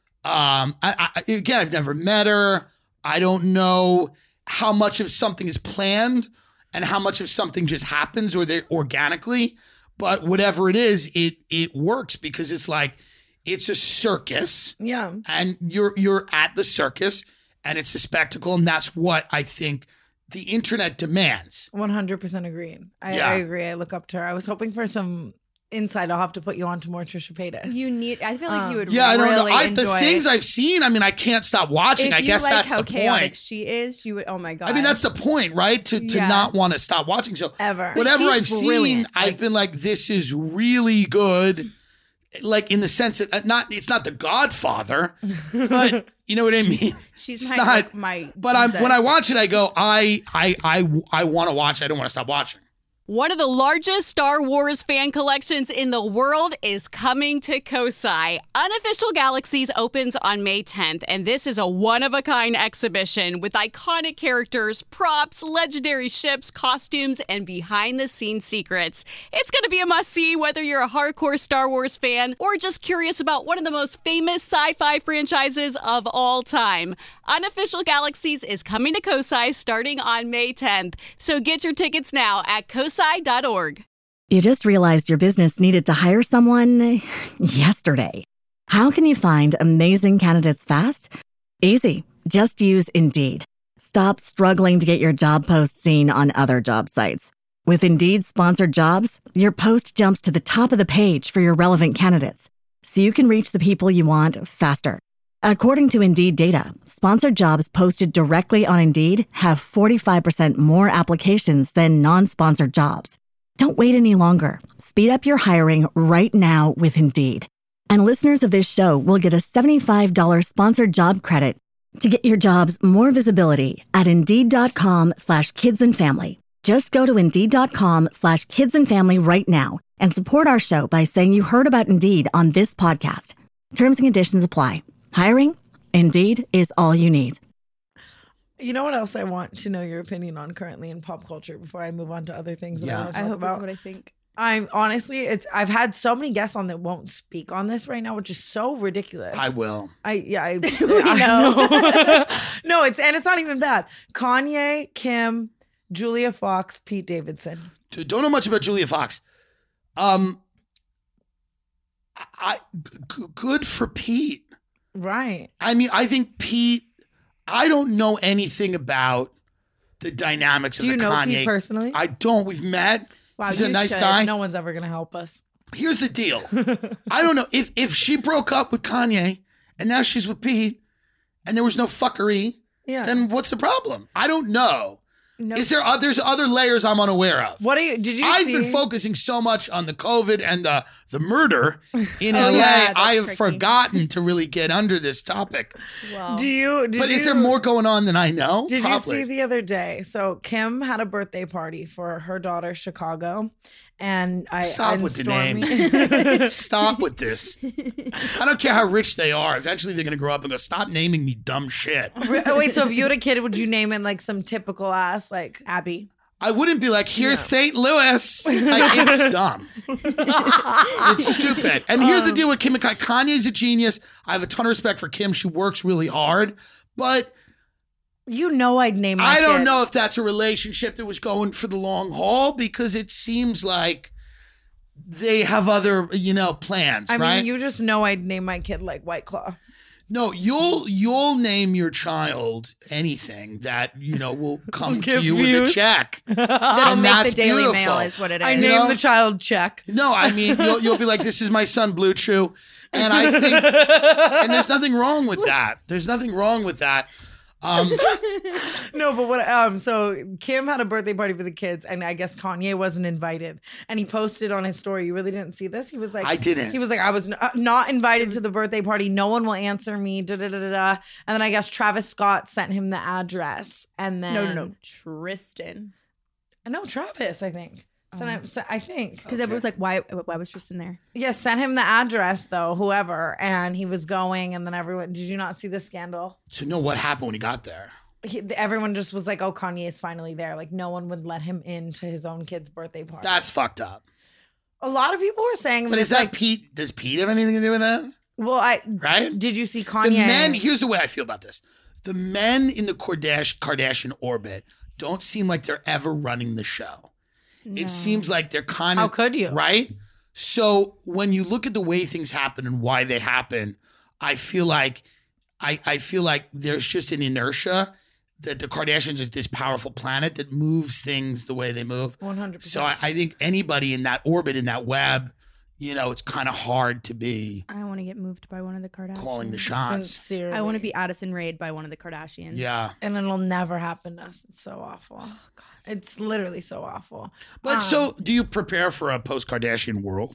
Um, I, I, again, I've never met her. I don't know how much of something is planned and how much of something just happens or they organically. But whatever it is, it it works because it's like it's a circus Yeah. and you're you're at the circus and it's a spectacle, and that's what I think the internet demands. one hundred percent agreed. I, Yeah. I agree. I look up to her. I was hoping for some insight. I'll have to put you on to more Trisha Paytas. you need? I feel like you would. Yeah, I don't know. really I, the enjoy things it. I've seen, I mean, I can't stop watching. If I you guess like that's how the chaotic point. she is, you would. Oh my god! I mean, that's the point, right? To to Yeah. not want to stop watching. So Ever. whatever But I've she's seen, brilliant. I've Like- been like, this is really good. Like in the sense that uh, not it's not The Godfather, but you know what I mean. She's It's my not- my. But I'm when I Jesus. watch it, I go, I I I I want to watch. I don't want to stop watching. One of the largest Star Wars fan collections in the world is coming to Kosai. Unofficial Galaxies opens on May tenth, and this is a one-of-a-kind exhibition with iconic characters, props, legendary ships, costumes, and behind-the-scenes secrets. It's going to be a must-see whether you're a hardcore Star Wars fan or just curious about one of the most famous sci-fi franchises of all time. Unofficial Galaxies is coming to Kosai starting on May tenth, so get your tickets now at kosai dot org. You just realized your business needed to hire someone yesterday. How can you find amazing candidates fast? Easy. Just use Indeed. Stop struggling to get your job post seen on other job sites. With Indeed sponsored jobs, your post jumps to the top of the page for your relevant candidates, so you can reach the people you want faster. According to Indeed data, sponsored jobs posted directly on Indeed have forty-five percent more applications than non-sponsored jobs. Don't wait any longer. Speed up your hiring right now with Indeed. And listeners of this show will get a seventy-five dollars sponsored job credit to get your jobs more visibility at Indeed.com slash kids and family. Just go to Indeed.com slash kids and family right now and support our show by saying you heard about Indeed on this podcast. Terms and conditions apply. Hiring? Indeed is all you need. You know what else I want to know your opinion on currently in pop culture before I move on to other things that Yeah. I want to I talk hope about? that's what I think. I'm honestly, it's I've had so many guests on that won't speak on this right now, which is so ridiculous. I will. I yeah, I, I know. No, it's and it's not even bad. Kanye, Kim, Julia Fox, Pete Davidson. Dude, don't know much about Julia Fox. Um, I g- good for Pete. Right. I mean, I think Pete. I don't know anything about the dynamics of Do you the know Kanye. Pete personally? I don't. We've met. Wow, He's a you nice should. guy. No one's ever gonna help us. Here's the deal. I don't know if if she broke up with Kanye and now she's with Pete and there was no fuckery. Yeah. Then what's the problem? I don't know. No, Is there uh, there's other layers I'm unaware of? What are you? Did you I've see? been focusing so much on the COVID and the the murder in Oh, L A. yeah, that's I have tricky. forgotten to really get under this topic. well, Do you? Did But you, is there more going on than I know? Did Probably. you see the other day? So Kim had a birthday party for her daughter Chicago, and I Stop and with the Stormy- names. Stop with this. I don't care how rich they are. Eventually, they're going to grow up and go, stop naming me dumb shit. Oh, wait, so if you had a kid, would you name it like some typical ass like Abby. I wouldn't be like, here's Saint Louis. Like, it's dumb. It's stupid. And here's the deal with Kim and Kanye. Kanye's a genius. I have a ton of respect for Kim. She works really hard. But you know I'd name my I don't kid. know if that's a relationship that was going for the long haul because it seems like they have other, you know, plans, I right? mean, you just know I'd name my kid like White Claw. No, you'll you'll name your child anything that you know will come to give you with a views. check. That'll And make that's the Daily beautiful. Mail is what it is. I You named know? the child Check. No, I mean you'll you'll be like, this is my son Blue Chew, and I think, and there's nothing wrong with that. There's nothing wrong with that. Um, No, but what? Um, so Kim had a birthday party for the kids, and I guess Kanye wasn't invited. And he posted on his story. You really didn't see this? He was like, I didn't. He was like, I was n- uh, not invited to the birthday party. No one will answer me. Da da da da da. And then I guess Travis Scott sent him the address, and then No, no, no. Tristan. no, Travis, I think. Sent him, se- I think. Because everyone's like, why Why was Tristan there? Yeah, sent him the address though, whoever, and he was going, and then everyone. Did you not see the scandal? to know what happened when he got there. He, everyone just was like, "Oh, Kanye is finally there." Like no one would let him into his own kid's birthday party. That's fucked up. A lot of people were saying, But that is it's that like, Pete? Does Pete have anything to do with that? well, I Right? did you see The Kanye? men. Here's the way I feel about this: the men in the Kardashian Kardashian orbit don't seem like they're ever running the show. It seems like they're kind of How could you? right? So when you look at the way things happen and why they happen, I feel like I, I feel like there's just an inertia that the Kardashians are this powerful planet that moves things the way they move. one hundred percent. So I, I think anybody in that orbit, in that web, you know, it's kind of hard to be I want to get moved by one of the Kardashians. calling the shots. Sincerely, I want to be Addison Raid by one of the Kardashians. Yeah. and it'll never happen to us. It's so awful. Oh God, it's literally so awful. But Um, so do you prepare for a post Kardashian world?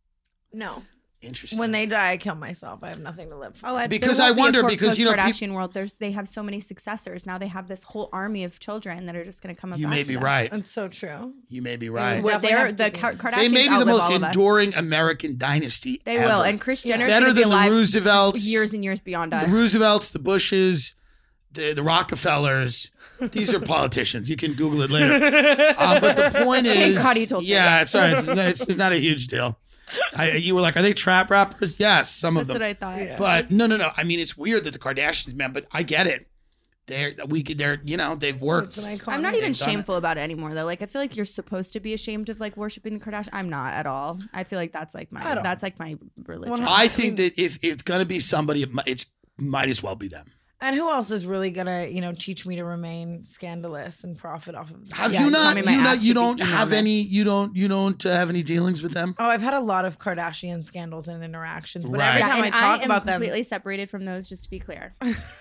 no, Interesting. when they die, I kill myself. I have nothing to live for. Oh, I- Because there I won't be a wonder, poor- because, you know, peop- post-Kardashian world. There's they have so many successors now. They have this whole army of children that are just going to come up. you may after be them. right. It's so true. You may be right. Well, They're Definitely the have to Kar- be. Kardashians. They may be the outlive most all of us. enduring American dynasty They ever. will, and Kris Jenner Better is going to be than the alive Roosevelts, years and years beyond us. the Roosevelts, the Bushes, the, the Rockefellers. These are politicians. You can Google it later. Uh, but the point Thank is, God you told me yeah, that. it's all right. It's, it's, it's not a huge deal. I, you were like, are they trap rappers? Yes, some of That's them. what I thought. But no, no, no. I mean, it's weird that the Kardashians, man. But I get it. They're we could. They're you know they've worked. It's an iconic- I'm not even They've done it. shameful about it anymore though. Like I feel like you're supposed to be ashamed of like worshiping the Kardashians. I'm not at all. I feel like that's like my don't. that's like my religion. I think that if, if it's gonna be somebody, it mi- it's might as well be them. And who else is really gonna, you know, teach me to remain scandalous and profit off of? Have Yeah, you tell not? me my You, not, ass you would be don't have enormous. any. You don't. You don't uh, have any dealings with them. Oh, I've had a lot of Kardashian scandals and interactions, but every Right. time I and talk am about them, completely separated from those, just to be clear.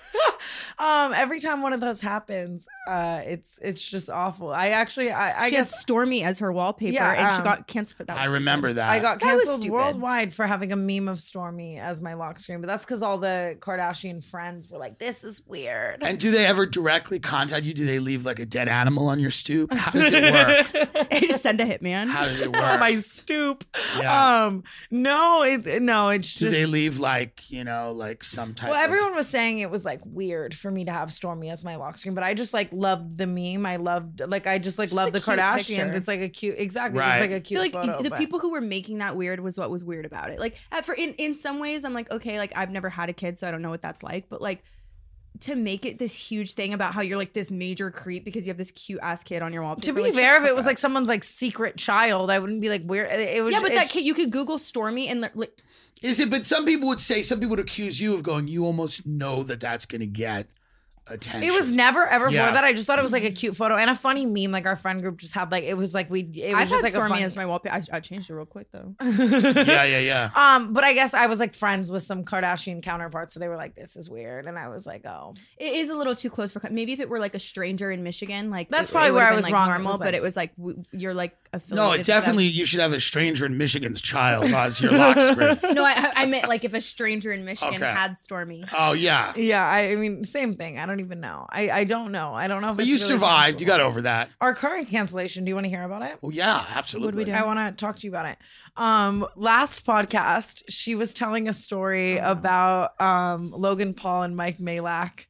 um, every time one of those happens, uh, it's it's just awful. I actually, I, I she guess had Stormy as her wallpaper, Yeah, and she um, got canceled for that. I was remember stupid. that. I got That was canceled stupid. worldwide for having a meme of Stormy as my lock screen, but that's because all the Kardashian friends were like, "This is weird." And do they ever directly contact you? Do they leave like a dead animal on your stoop? How does it work? I just send a hitman. How does it On work? my stoop. Yeah. Um, no, it no, it's Do just. they leave like you know like some type? Well, of- everyone was saying it was like weird for me to have Stormy as my lock screen, but I just like loved the meme. I loved like I just like Just love a the cute Kardashians. picture. It's like a cute, exactly. Right. It's like a I cute feel like photo. the but- people who were making that weird was what was weird about it. Like, at, for in in some ways, I'm like, okay, like I've never had a kid, so I don't know what that's like. But like, to make it this huge thing about how you're like this major creep because you have this cute ass kid on your wallpaper. To be like, fair, shut if the it was fuck like up. someone's like secret child, I wouldn't be like weird. It, it was yeah, but that it's- kid, you could Google Stormy and like, Is it? But some people would say, some people would accuse you of going. You almost know that that's going to get attention. It was never ever Yeah. for that. I just thought it was like a cute photo and a funny meme. Like our friend group just had like it was like we. It was I've just had like Stormy a funny, as my wallpaper. I, I changed it real quick though. Yeah, yeah, yeah. Um, but I guess I was like friends with some Kardashian counterparts, so they were like, "This is weird," and I was like, "Oh, It is a little too close for maybe if it were like a stranger in Michigan, like That's it, probably it where would've I been, was like, wrong. It normal, was but like- it was like w- you're like affiliated. No, it with them. definitely. You should have a stranger in Michigan's child as your lock screen. No, I, I meant like if a stranger in Michigan Okay. had Stormy. Oh yeah, yeah." I, I mean, same thing. I don't even know. I I don't know. I don't know. If but it's you really survived. You possible. got over that. Our current cancellation. Do you want to hear about it? Well, yeah, absolutely. I want to talk to you about it. Um, last podcast, she was telling a story about um Logan Paul and Mike Malak.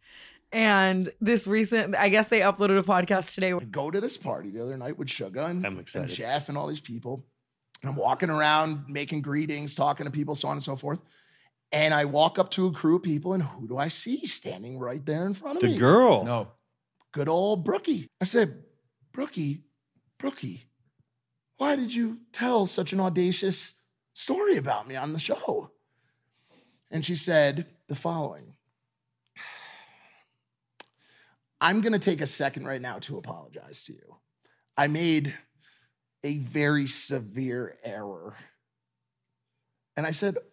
And this recent, I guess they uploaded a podcast today. Go to this party the other night with Suga and, I'm excited. and Jeff and all these people. And I'm walking around making greetings, talking to people, so on and so forth. And I walk up to a crew of people, and who do I see standing right there in front of The me? girl. No. Good old Brookie. I said, Brookie, Brookie, why did you tell such an audacious story about me on the show? And she said the following. I'm going to take a second right now to apologize to you. I made a very severe error. And I said,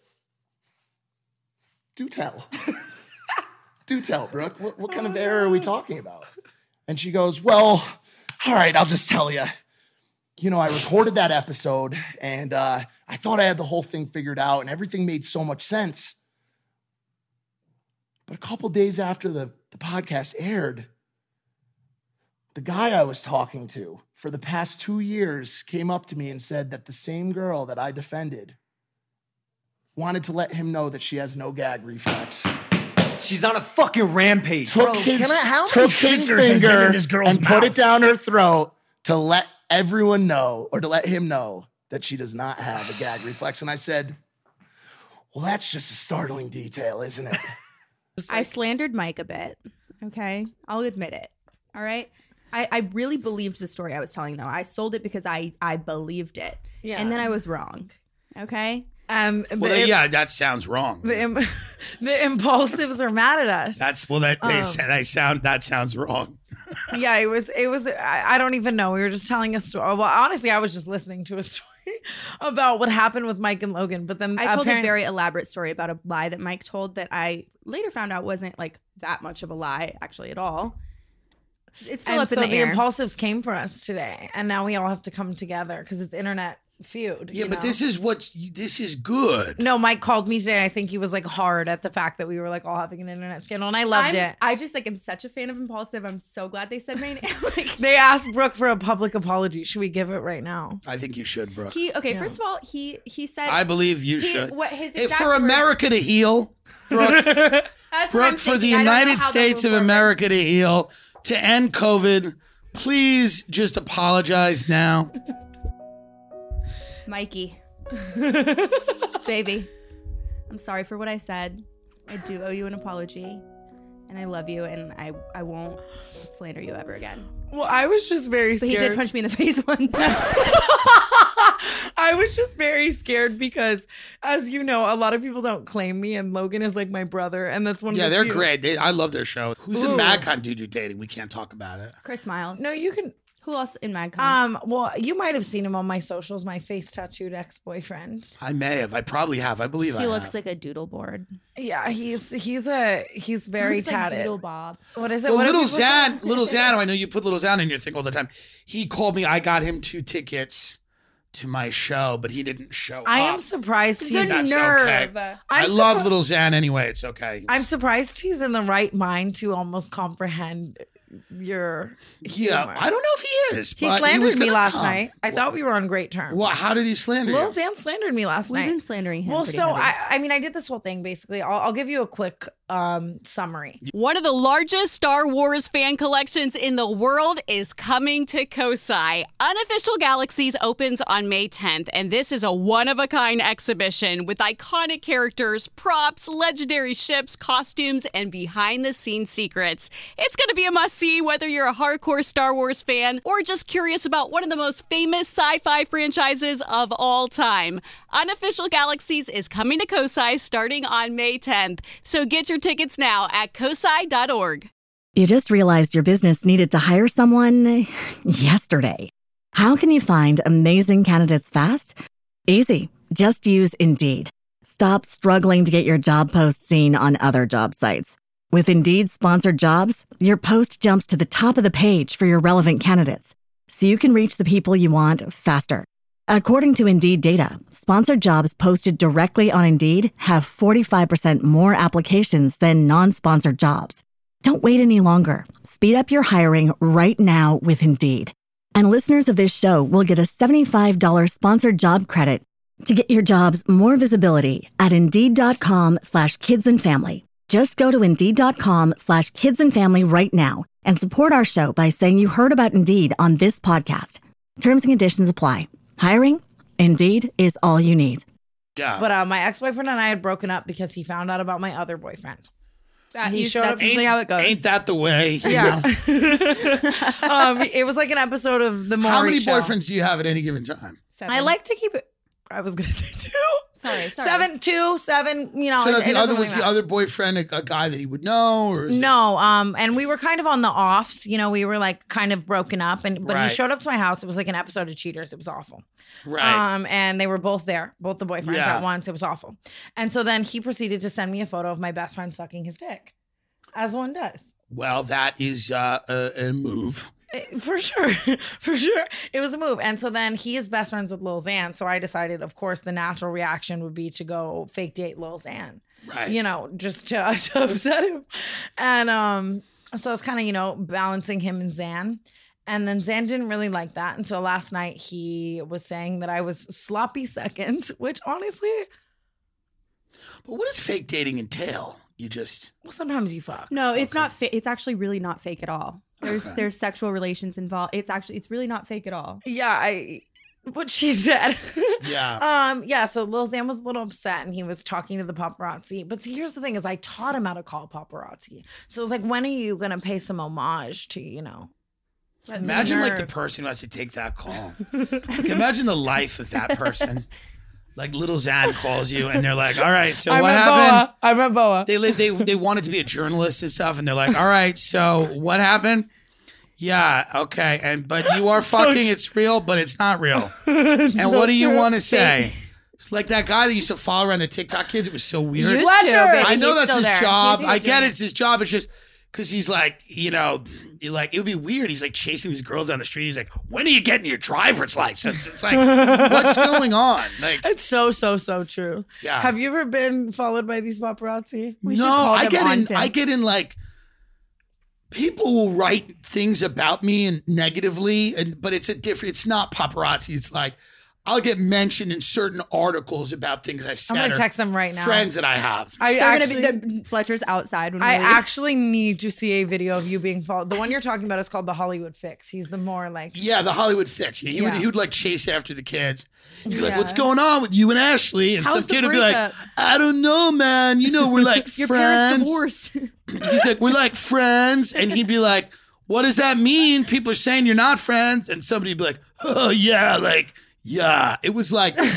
do tell. Do tell, Brooke. What, what kind of error are we talking about? And she goes, well, all right, I'll just tell you. You know, I recorded that episode and uh, I thought I had the whole thing figured out and everything made so much sense. But a couple days after the, the podcast aired, the guy I was talking to for the past two years came up to me and said that the same girl that I defended wanted to let him know that she has no gag reflex. She's on a fucking rampage. Took Bro, his, can I- how many took his fingers has been finger in this girl's and put mouth? it down her throat to let everyone know, or to let him know, that she does not have a gag reflex. And I said, well, that's just a startling detail, isn't it? I slandered Mike a bit. Okay, I'll admit it. All right. I, I really believed the story I was telling, though. I sold it because I I believed it, Yeah. and then I was wrong. Okay. Um, Well, the, yeah, that sounds wrong. the, im- the impulsives are mad at us. That's well, that they Um, said I sound that sounds wrong. yeah, it was, it was, I, I don't even know. We were just telling a story. Well, honestly, I was just listening to a story about what happened with Mike and Logan. But then I told a apparent- very elaborate story about a lie that Mike told that I later found out wasn't like that much of a lie, actually, at all. It's still and up so in the, the air. impulsives came for us today. And now we all have to come together because it's internet feud. Yeah, you but know? this is what's this is good. No, Mike called me today. And I think he was like hard at the fact that we were like all having an internet scandal. And I loved I'm- it. I just like am such a fan of Impulsive. I'm so glad they said my name. like, They asked Brooke for a public apology. Should we give it right now? I think you should, Brooke. he okay. First of all, he he said I believe you he- should. What his If exact for words- America to heal, Brooke, That's what I'm Brooke, for the thinking. I don't know United how they'll States move of forward. America to heal, to end COVID, please just apologize now. Mikey, baby, I'm sorry for what I said. I do owe you an apology, and I love you, and I I won't slander you ever again. Well, I was just very But scared. he did punch me in the face one time. I I was just very scared because, as you know, a lot of people don't claim me, and Logan is like my brother, and that's one. Yeah, of the they're few. great. They, I love their show. Who's the Ooh. MagCon dude you're dating? We can't talk about it. Chris Miles. No, you can. Who else in MagCon? Um, well, you might have seen him on my socials. My face tattooed ex-boyfriend. I may have. I probably have. I believe I he looks have. like a doodle board. Yeah, he's he's a he's very Looks like tatted. Doodle Bob. What is it? Well, What do little people say? Zan, little Zan, I know you put little Zan in your thing all the time. He called me. I got him two tickets to my show, but he didn't show I up. am surprised The he's. That's nerve. okay. I'm I love surpri- little Zan anyway. It's okay. I'm surprised he's in the right mind to almost comprehend your yeah, humor. I don't know if he is. He but slandered was me gonna last come. night. I thought we were on great terms. Well, how did he slander Lil you? Zan slandered me last We've night. been slandering him. Well, pretty so heavy. I, I mean, I did this whole thing basically. I'll, I'll give you a quick um, summary. One of the largest Star Wars fan collections in the world is coming to Kosai. Unofficial Galaxies opens on May tenth, and this is a one-of-a-kind exhibition with iconic characters, props, legendary ships, costumes, and behind-the-scenes secrets. It's going to be a must-see whether you're a hardcore Star Wars fan or just curious about one of the most famous sci-fi franchises of all time. Unofficial Galaxies is coming to Kosai starting on May tenth, so get your tickets now at kosai dot org. You just realized your business needed to hire someone yesterday. How can you find amazing candidates fast? Easy. Just use Indeed. Stop struggling to get your job post seen on other job sites. With Indeed sponsored jobs, your post jumps to the top of the page for your relevant candidates, so you can reach the people you want faster. According to Indeed data, sponsored jobs posted directly on Indeed have forty-five percent more applications than non-sponsored jobs. Don't wait any longer. Speed up your hiring right now with Indeed. And listeners of this show will get a seventy-five dollars sponsored job credit to get your jobs more visibility at Indeed.com slash kids and family. Just go to Indeed.com slash kids and family right now and support our show by saying you heard about Indeed on this podcast. Terms and conditions apply. Hiring? Indeed is all you need. Yeah. But uh, my ex-boyfriend and I had broken up because he found out about my other boyfriend. That, he you, showed that's up- usually how it goes. Ain't that the way? you Yeah. know? um, it was like an episode of the Maury How many Show. boyfriends do you have at any given time? Seven. I like to keep it. I was gonna say two. Sorry, sorry. Seven, two, seven. You know. So it- that it the other doesn't was really the matter. other boyfriend a, a guy that he would know, or is it- No, um, and we were kind of on the offs. You know, we were like kind of broken up, and but Right. he showed up to my house. It was like an episode of Cheaters. It was awful. right? Um, and they were both there, both the boyfriends Yeah. at once. It was awful. And so then he proceeded to send me a photo of my best friend sucking his dick, as one does. Well, that is uh, a, a move. Eh, For sure. For sure. It was a move. And so then he is best friends with Lil Xan. So I decided, of course, the natural reaction would be to go fake date Lil Xan. Right. You know, just to, to upset him. And um, so it's kind of, you know, balancing him and Xan. And then Xan didn't really like that. And so last night he was saying that I was sloppy seconds, which honestly, But what does fake dating entail? You just well, sometimes you fuck. No, it's not. Fa- it's actually really not fake at all. There's there's sexual relations involved. It's actually it's really not fake at all. Yeah, I what she said. Yeah. Um, yeah, so Lil Xan was a little upset and he was talking to the paparazzi. But see, here's the thing is I taught him how to call paparazzi. So it was like, when are you gonna pay some homage to, you know? imagine like the nerve. person who has to take that call. Like, imagine the life of that person. Like little Zan calls you and they're like, "All right, so I what met happened?" Boa. I met Boa. They li- they they wanted to be a journalist and stuff, and they're like, "All right, so what happened?" Yeah, okay, and but you are fucking. It's real, but it's not real. And what do you want to say? It's like that guy that used to follow around the TikTok kids. It was so weird. Used Fletcher. to, baby. I know He's that's still his there. job. He's I still get doing it's his job. It's just because he's like, you know, he like it would be weird. He's like chasing these girls down the street. He's like, "When are you getting your driver's license?" It's like, what's going on? Like, It's so, so, so true. Yeah. Have you ever been followed by these paparazzi? We should no, call I them get on in. Tim. I get in like. People will write things about me and negatively, and but it's a different. It's not paparazzi. It's like I'll get mentioned in certain articles about things I've said. I'm gonna or text them right now. Friends that I have. I They're actually, gonna be the, Fletcher's outside when we I leave. actually need to see a video of you being followed. The one you're talking about is called the Hollywood Fix. He's the more like Yeah, the Hollywood Fix. He would Yeah. he would like chase after the kids. He'd be like, Yeah. "What's going on with you and Ashley?" And How's some the kid would be like, breakup? "I don't know, man. You know, we're like Your friends." parents' divorce. He's like, "We're like friends," and he'd be like, "What does that mean? People are saying you're not friends." And somebody'd be like, "Oh yeah, like Yeah, it was like cra-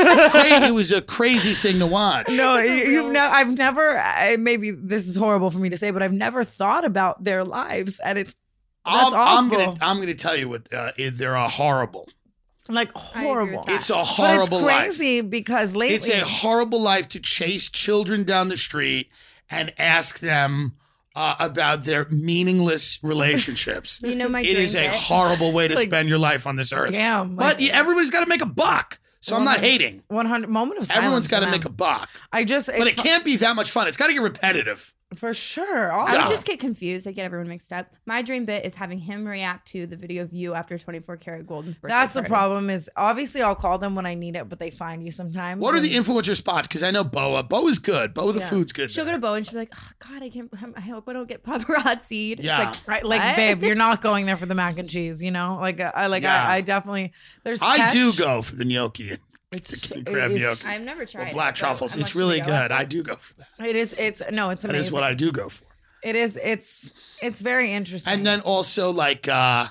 it was a crazy thing to watch. No, you, you've never. I've never. I, maybe this is horrible for me to say, but I've never thought about their lives, and it's that's I'll, I'm awful. gonna I'm gonna tell you what uh, they're a horrible. Like horrible. It's a But horrible it's life. crazy because lately It's a horrible life to chase children down the street and ask them uh, about their meaningless relationships. You know my It is a dream bit? horrible way to Like, spend your life on this earth. damn, But like- everybody's got to make a buck. So I'm not hating. one hundred moment of silence. Everyone's got to for make a them. buck. I just, But it it's fu- can't be that much fun. It's got to get repetitive. for sure. I Also, would just get confused. I get everyone mixed up. My dream bit is having him react to the video of you after twenty-four karat golden's birthday. that's the party. problem. Is obviously I'll call them when I need it, but they find you sometimes. What are the and- influencer spots? Because I know Boa. Boa's good. Boa the Yeah. food's good. She'll go to Bo and she'll be like, oh, God, I can't, I hope I don't get paparazzi'd. Yeah. It's like, Right, like what? babe, you're not going there for the mac and cheese, you know. Like uh, I, like Yeah. I, I definitely. There's. I catch. do go for the gnocchi. The It's- king it crab is- gnocchi. I've never tried With black it, but truffles. how It's much do really they go good. at I this? do go for that. It is. It's no. It's That amazing. is what I do go for. It is. It's. It's very interesting. And then also like uh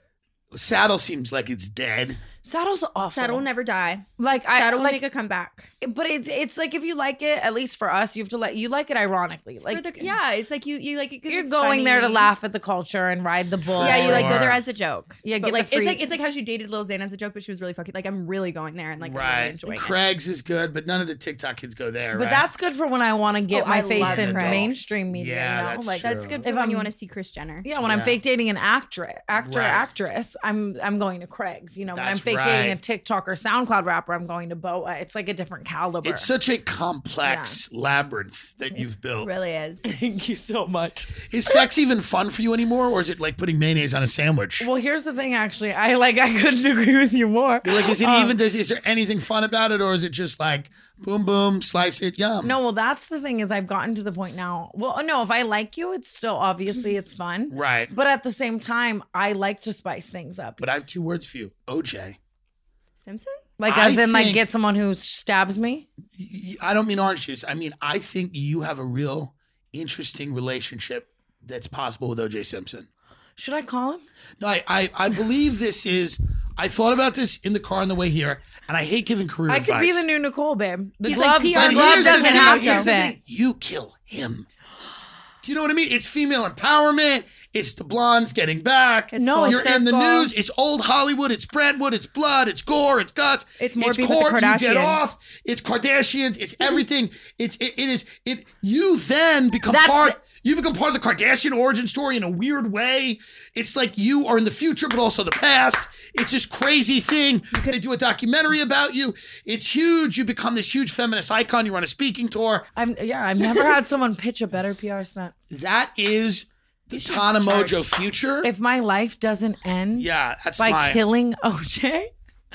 Saddle seems like it's dead. Saddle's awful. Saddle will never die. Like I Saddle will like, make a comeback. but it's it's like if you like it, at least for us, you have to let you like it ironically. It's like for the, yeah, it's like you you like it 'cause you're it's going there to funny. laugh at the culture and ride the bull. Yeah, you like go Sure. there as a joke. Yeah, but get the like free- it's like it's like how she dated Lil Xan as a joke, but she was really fucking like I'm really going there and like I'm really Right. enjoying it. Craig's is good, but none of the TikTok kids go there. But right? that's good for when I want to get Oh, my I face love in Craig's. mainstream media. Yeah, you know? that's like true. That's good for If when I'm- you want to see Kris Jenner. Yeah, when Yeah. I'm fake dating an actress, actor, Right. actress, I'm I'm going to Craig's. You know, when I'm That's fake right. dating a TikTok or SoundCloud rapper, I'm going to Boa. It's like a different caliber. It's such a complex labyrinth that you've built. It really is. Thank you so much. Is sex even fun for you anymore, or is it like putting mayonnaise on a sandwich? Well, here's the thing. Actually, I like I couldn't agree with you more. You're like, is it Um, even? Does, is there anything fun about it, or is it just like boom, boom, slice it, yum? No, well, that's the thing is I've gotten to the point now. Well, no, if I like you, it's still obviously it's fun. Right. But at the same time, I like to spice things up. But I have two words for you: O J. Simpson? Like I as in like think- get someone who stabs me. Y- I don't mean orange juice. I mean, I think you have a real interesting relationship that's possible with O J Simpson. Should I call him? No, I, I, I believe this is. I thought about this in the car on the way here, and I hate giving career I advice. could be the new Nicole, babe. The He's like glove, P R the But glove here's the doesn't thing, have here's to the fit. thing. You kill him. Do you know what I mean? It's female empowerment. It's the blondes getting back. It's No, full You're in the circle. news. It's old Hollywood. It's Brentwood. It's blood. It's gore. It's guts. It's more it's beef with the court. You get Kardashians. off. It's Kardashians. It's everything. It's it, it is it. You then become That's part. the- you become part of the Kardashian origin story in a weird way. It's like you are in the future, but also the past. It's this crazy thing. They do a documentary about you. It's huge. You become this huge feminist icon. You're on a speaking tour. I'm yeah. I've never had someone pitch a better P R stunt. That is the Tana Mojo future. If my life doesn't end, Yeah, that's by my. killing O J,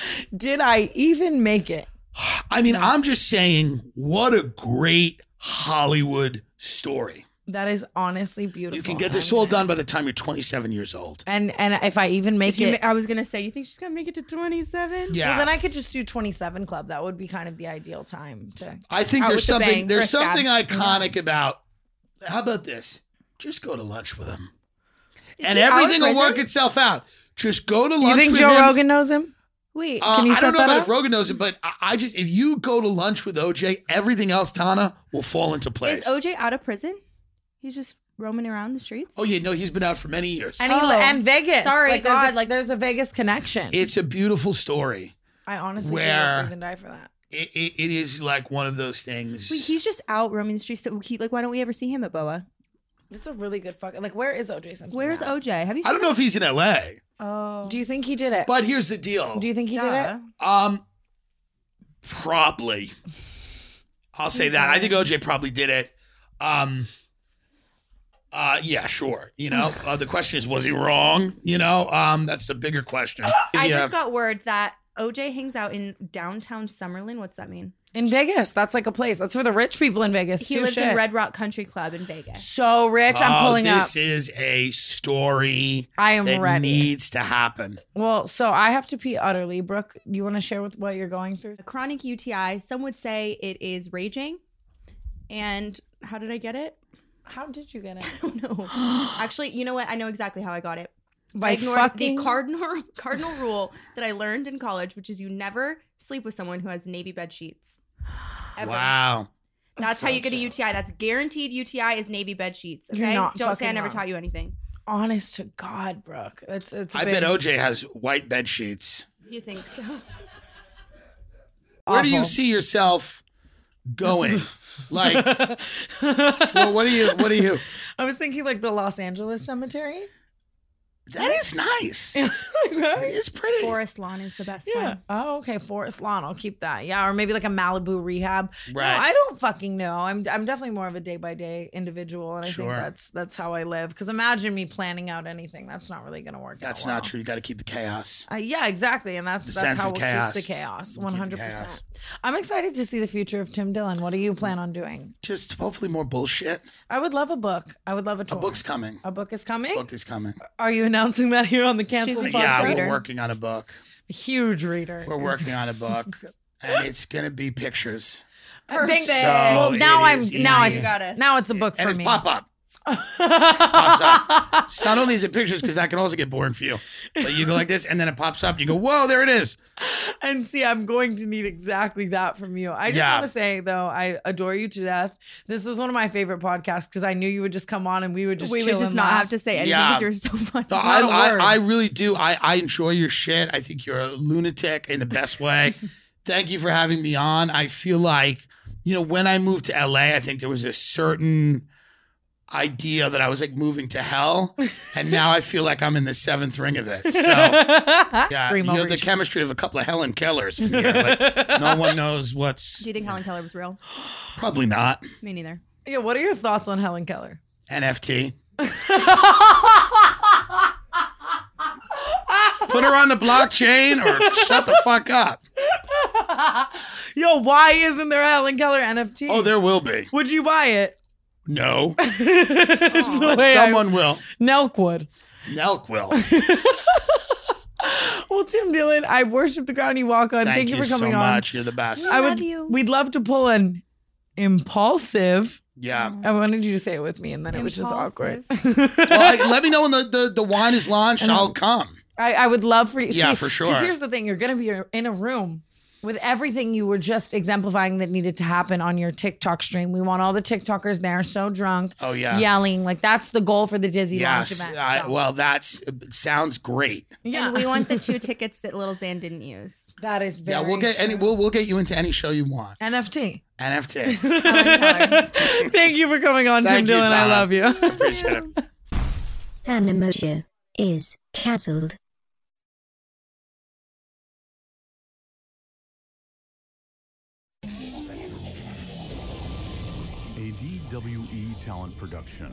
did I even make it? I mean, I'm just saying, what a great Hollywood story. That is honestly beautiful. You can get this all done by the time you're twenty-seven years old. And and if I even make If you it, ma- I was gonna say, you think she's gonna make it to twenty-seven? Yeah. well, then I could just do twenty-seven Club. That would be kind of the ideal time to. I think Out there's with the something bang, there's first stab. something iconic about. How about this? Just go to lunch with him, and he out of everything will work prison? itself out. Just go to lunch. You think with Joe him. Rogan knows him? Wait, Uh, Can you I set don't know that about up? if Rogan knows him, but I, I just if you go to lunch with O J, everything else, Tana, will fall into place. is O J out of prison? He's just roaming around the streets. Oh yeah, no, he's been out for many years. And he, Oh. and Vegas. Sorry, like, there's God, a, like- there's a Vegas connection. It's a beautiful story. I honestly where- would breathe and die for that. It, it, it is like one of those things. Wait, he's just out roaming the streets. So he, like, why don't we ever see him at Boa? It's a really good fucking. Like, where is O J Simpson? Where's now? O J? Have you? I don't know if he's in L A, Oh, Do you think he did it? but here's the deal. Do you think he Duh. did it? Um, probably. I'll say that. I think O J probably did it. Um, uh, yeah, sure. You know, uh, the question is, was he wrong? You know, um, that's the bigger question. I Yeah. just got word that O J hangs out in downtown Summerlin. What's that mean? In Vegas. That's like a place. That's for the rich people in Vegas. He too, lives shit. in Red Rock Country Club in Vegas. So rich. I'm Oh, pulling up. this is a story I am that ready. needs to happen. Well, so I have to pee utterly. Brooke, you want to share with what you're going through? A chronic U T I. Some would say it is raging. And how did I get it? How did you get it? I don't know. Actually, you know what? I know exactly how I got it. By I ignored fucking- the cardinal cardinal rule that I learned in college, which is you never sleep with someone who has navy bed sheets. Ever. Wow. That's how you get a U T I. That's guaranteed U T I is navy bed sheets. Okay. You're not Don't say I fucking never wrong. taught you anything. Honest to God, Brooke. It's, it's a I big- bet O J has white bed sheets. You think so? Where do you Awful. see yourself going? Like, well, what do you? What do you? I was thinking like the Los Angeles cemetery. That is nice. Right? It's pretty. Forest lawn is the best Yeah. one. Oh, okay. Forest lawn. I'll keep that. Yeah. Or maybe like a Malibu rehab. Right. No, I don't fucking know. I'm I'm definitely more of a day by day individual, and I Sure. think that's that's how I live. Because imagine me planning out anything. That's not really gonna work. That's out well. not true. You got to keep the chaos. Uh, yeah, exactly, and that's The that's sense how of we'll chaos. keep the chaos. One Keep the hundred chaos. percent. I'm excited to see the future of Tim Dillon. What do you plan on doing? Just hopefully more bullshit. I would love a book. I would love a A tour. book's coming. A book is coming. Book is coming. Are you announcing that here on the Cancel She's a Podcast? Yeah, reader. we're working on a book. Huge reader. We're working on a book, and it's gonna be pictures. Perfect. So well, now it I'm is now easy. it's You got us. now it's a book And for it's me. pop up. Pops up. It's not only is it pictures because that can also get boring for you. But you go like this, and then it pops up. You go, whoa, there it is. And see, I'm going to need exactly that from you. I just Yeah. want to say though, I adore you to death. This was one of my favorite podcasts because I knew you would just come on and we would just we chill would just and not laugh. have to say anything Yeah. because you're so funny. No, Not a I, word. I, I really do. I, I enjoy your shit. I think you're a lunatic in the best way. Thank you for having me on. I feel like, you know, when I moved to L A, I think there was a certain idea that I was like moving to hell. And now I feel like I'm in the seventh ring of it. So, yeah, Scream you over have the each- chemistry of a couple of Helen Kellers in here. Like, no one knows what's Do you think Helen Keller was real? probably not. Me neither. Yeah, what are your thoughts on Helen Keller? N F T. Put her on the blockchain or shut the fuck up. Yo, why isn't there a Helen Keller N F T? Oh, there will be. Would you buy it? No. It's the But way I- someone will. Nelk would. Nelk will. Well, Tim Dillon, I worship the ground you walk on. Thank, Thank, you for coming so on. much. You're the best. We I love would. you. We'd love to pull an impulsive. Yeah. I wanted you to say it with me, and then it was just awkward. Impulsive. Well, I, let me know when the, the, the wine is launched. I'll come. I, I would love for you. Yeah, for sure. Because here's the thing: you're going to be in a room with everything you were just exemplifying that needed to happen on your TikTok stream. We want all the TikTokers there, so drunk, Oh, yeah. yelling. Like that's the goal for the Dizzy launch Yes. event. I, so. well, that's it sounds great. yeah, And we want the two tickets that Little Xan didn't use. that is very Yeah, we'll get any. true. We'll we'll get you into any show you want. N F T. N F T. Helen Keller. Thank you for coming on, Thank Tim you, Dillon. I Tom. love you. Appreciate it. Tanamoja is cancelled. A D W E talent production.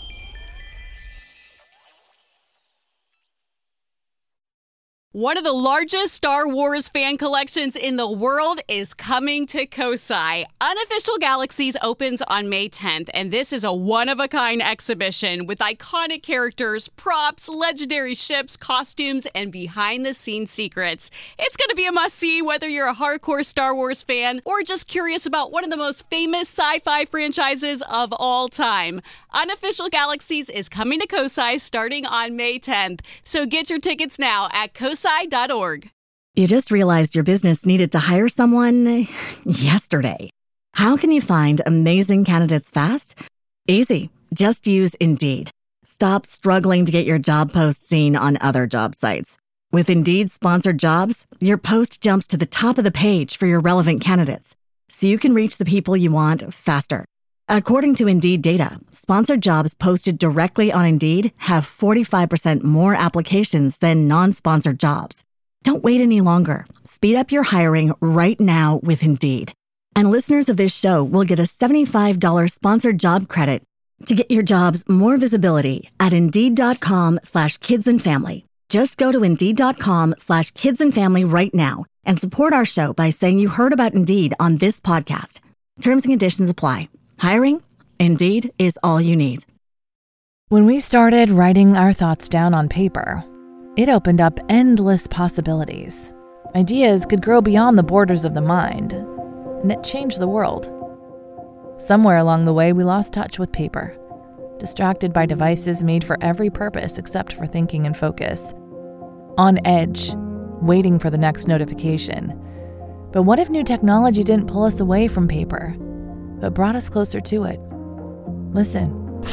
One of the largest Star Wars fan collections in the world is coming to Kosai. Unofficial Galaxies opens on May tenth, and this is a one-of-a-kind exhibition with iconic characters, props, legendary ships, costumes, and behind-the-scenes secrets. It's going to be a must-see whether you're a hardcore Star Wars fan or just curious about one of the most famous sci-fi franchises of all time. Unofficial Galaxies is coming to Kosai starting on May tenth, so get your tickets now at kosai dot org. You just realized your business needed to hire someone yesterday. How can you find amazing candidates fast? Easy. Just use Indeed. Stop struggling to get your job post seen on other job sites. With Indeed sponsored jobs, your post jumps to the top of the page for your relevant candidates, so you can reach the people you want faster. According to Indeed data, sponsored jobs posted directly on Indeed have forty-five percent more applications than non-sponsored jobs. Don't wait any longer. Speed up your hiring right now with Indeed. And listeners of this show will get a seventy-five dollars sponsored job credit to get your jobs more visibility at Indeed.com slash kids and family. Just go to Indeed.com slash kids and family right now and support our show by saying you heard about Indeed on this podcast. Terms and conditions apply. Hiring? Indeed is all you need. When we started writing our thoughts down on paper, it opened up endless possibilities. Ideas could grow beyond the borders of the mind, and it changed the world. Somewhere along the way, we lost touch with paper. distracted by devices made for every purpose except for thinking and focus. On edge, waiting for the next notification. But what if new technology didn't pull us away from paper, but brought us closer to it? Listen.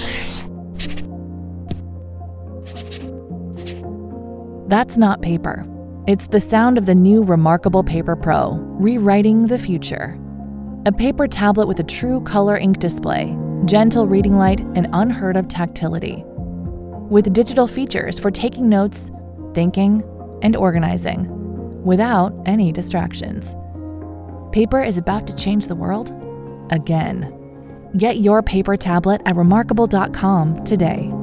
That's not paper. It's the sound of the new Remarkable Paper Pro, rewriting the future. A paper tablet with a true color ink display, gentle reading light, and unheard of tactility. With digital features for taking notes, thinking, and organizing, without any distractions. Paper is about to change the world again. Get your paper tablet at remarkable dot com today.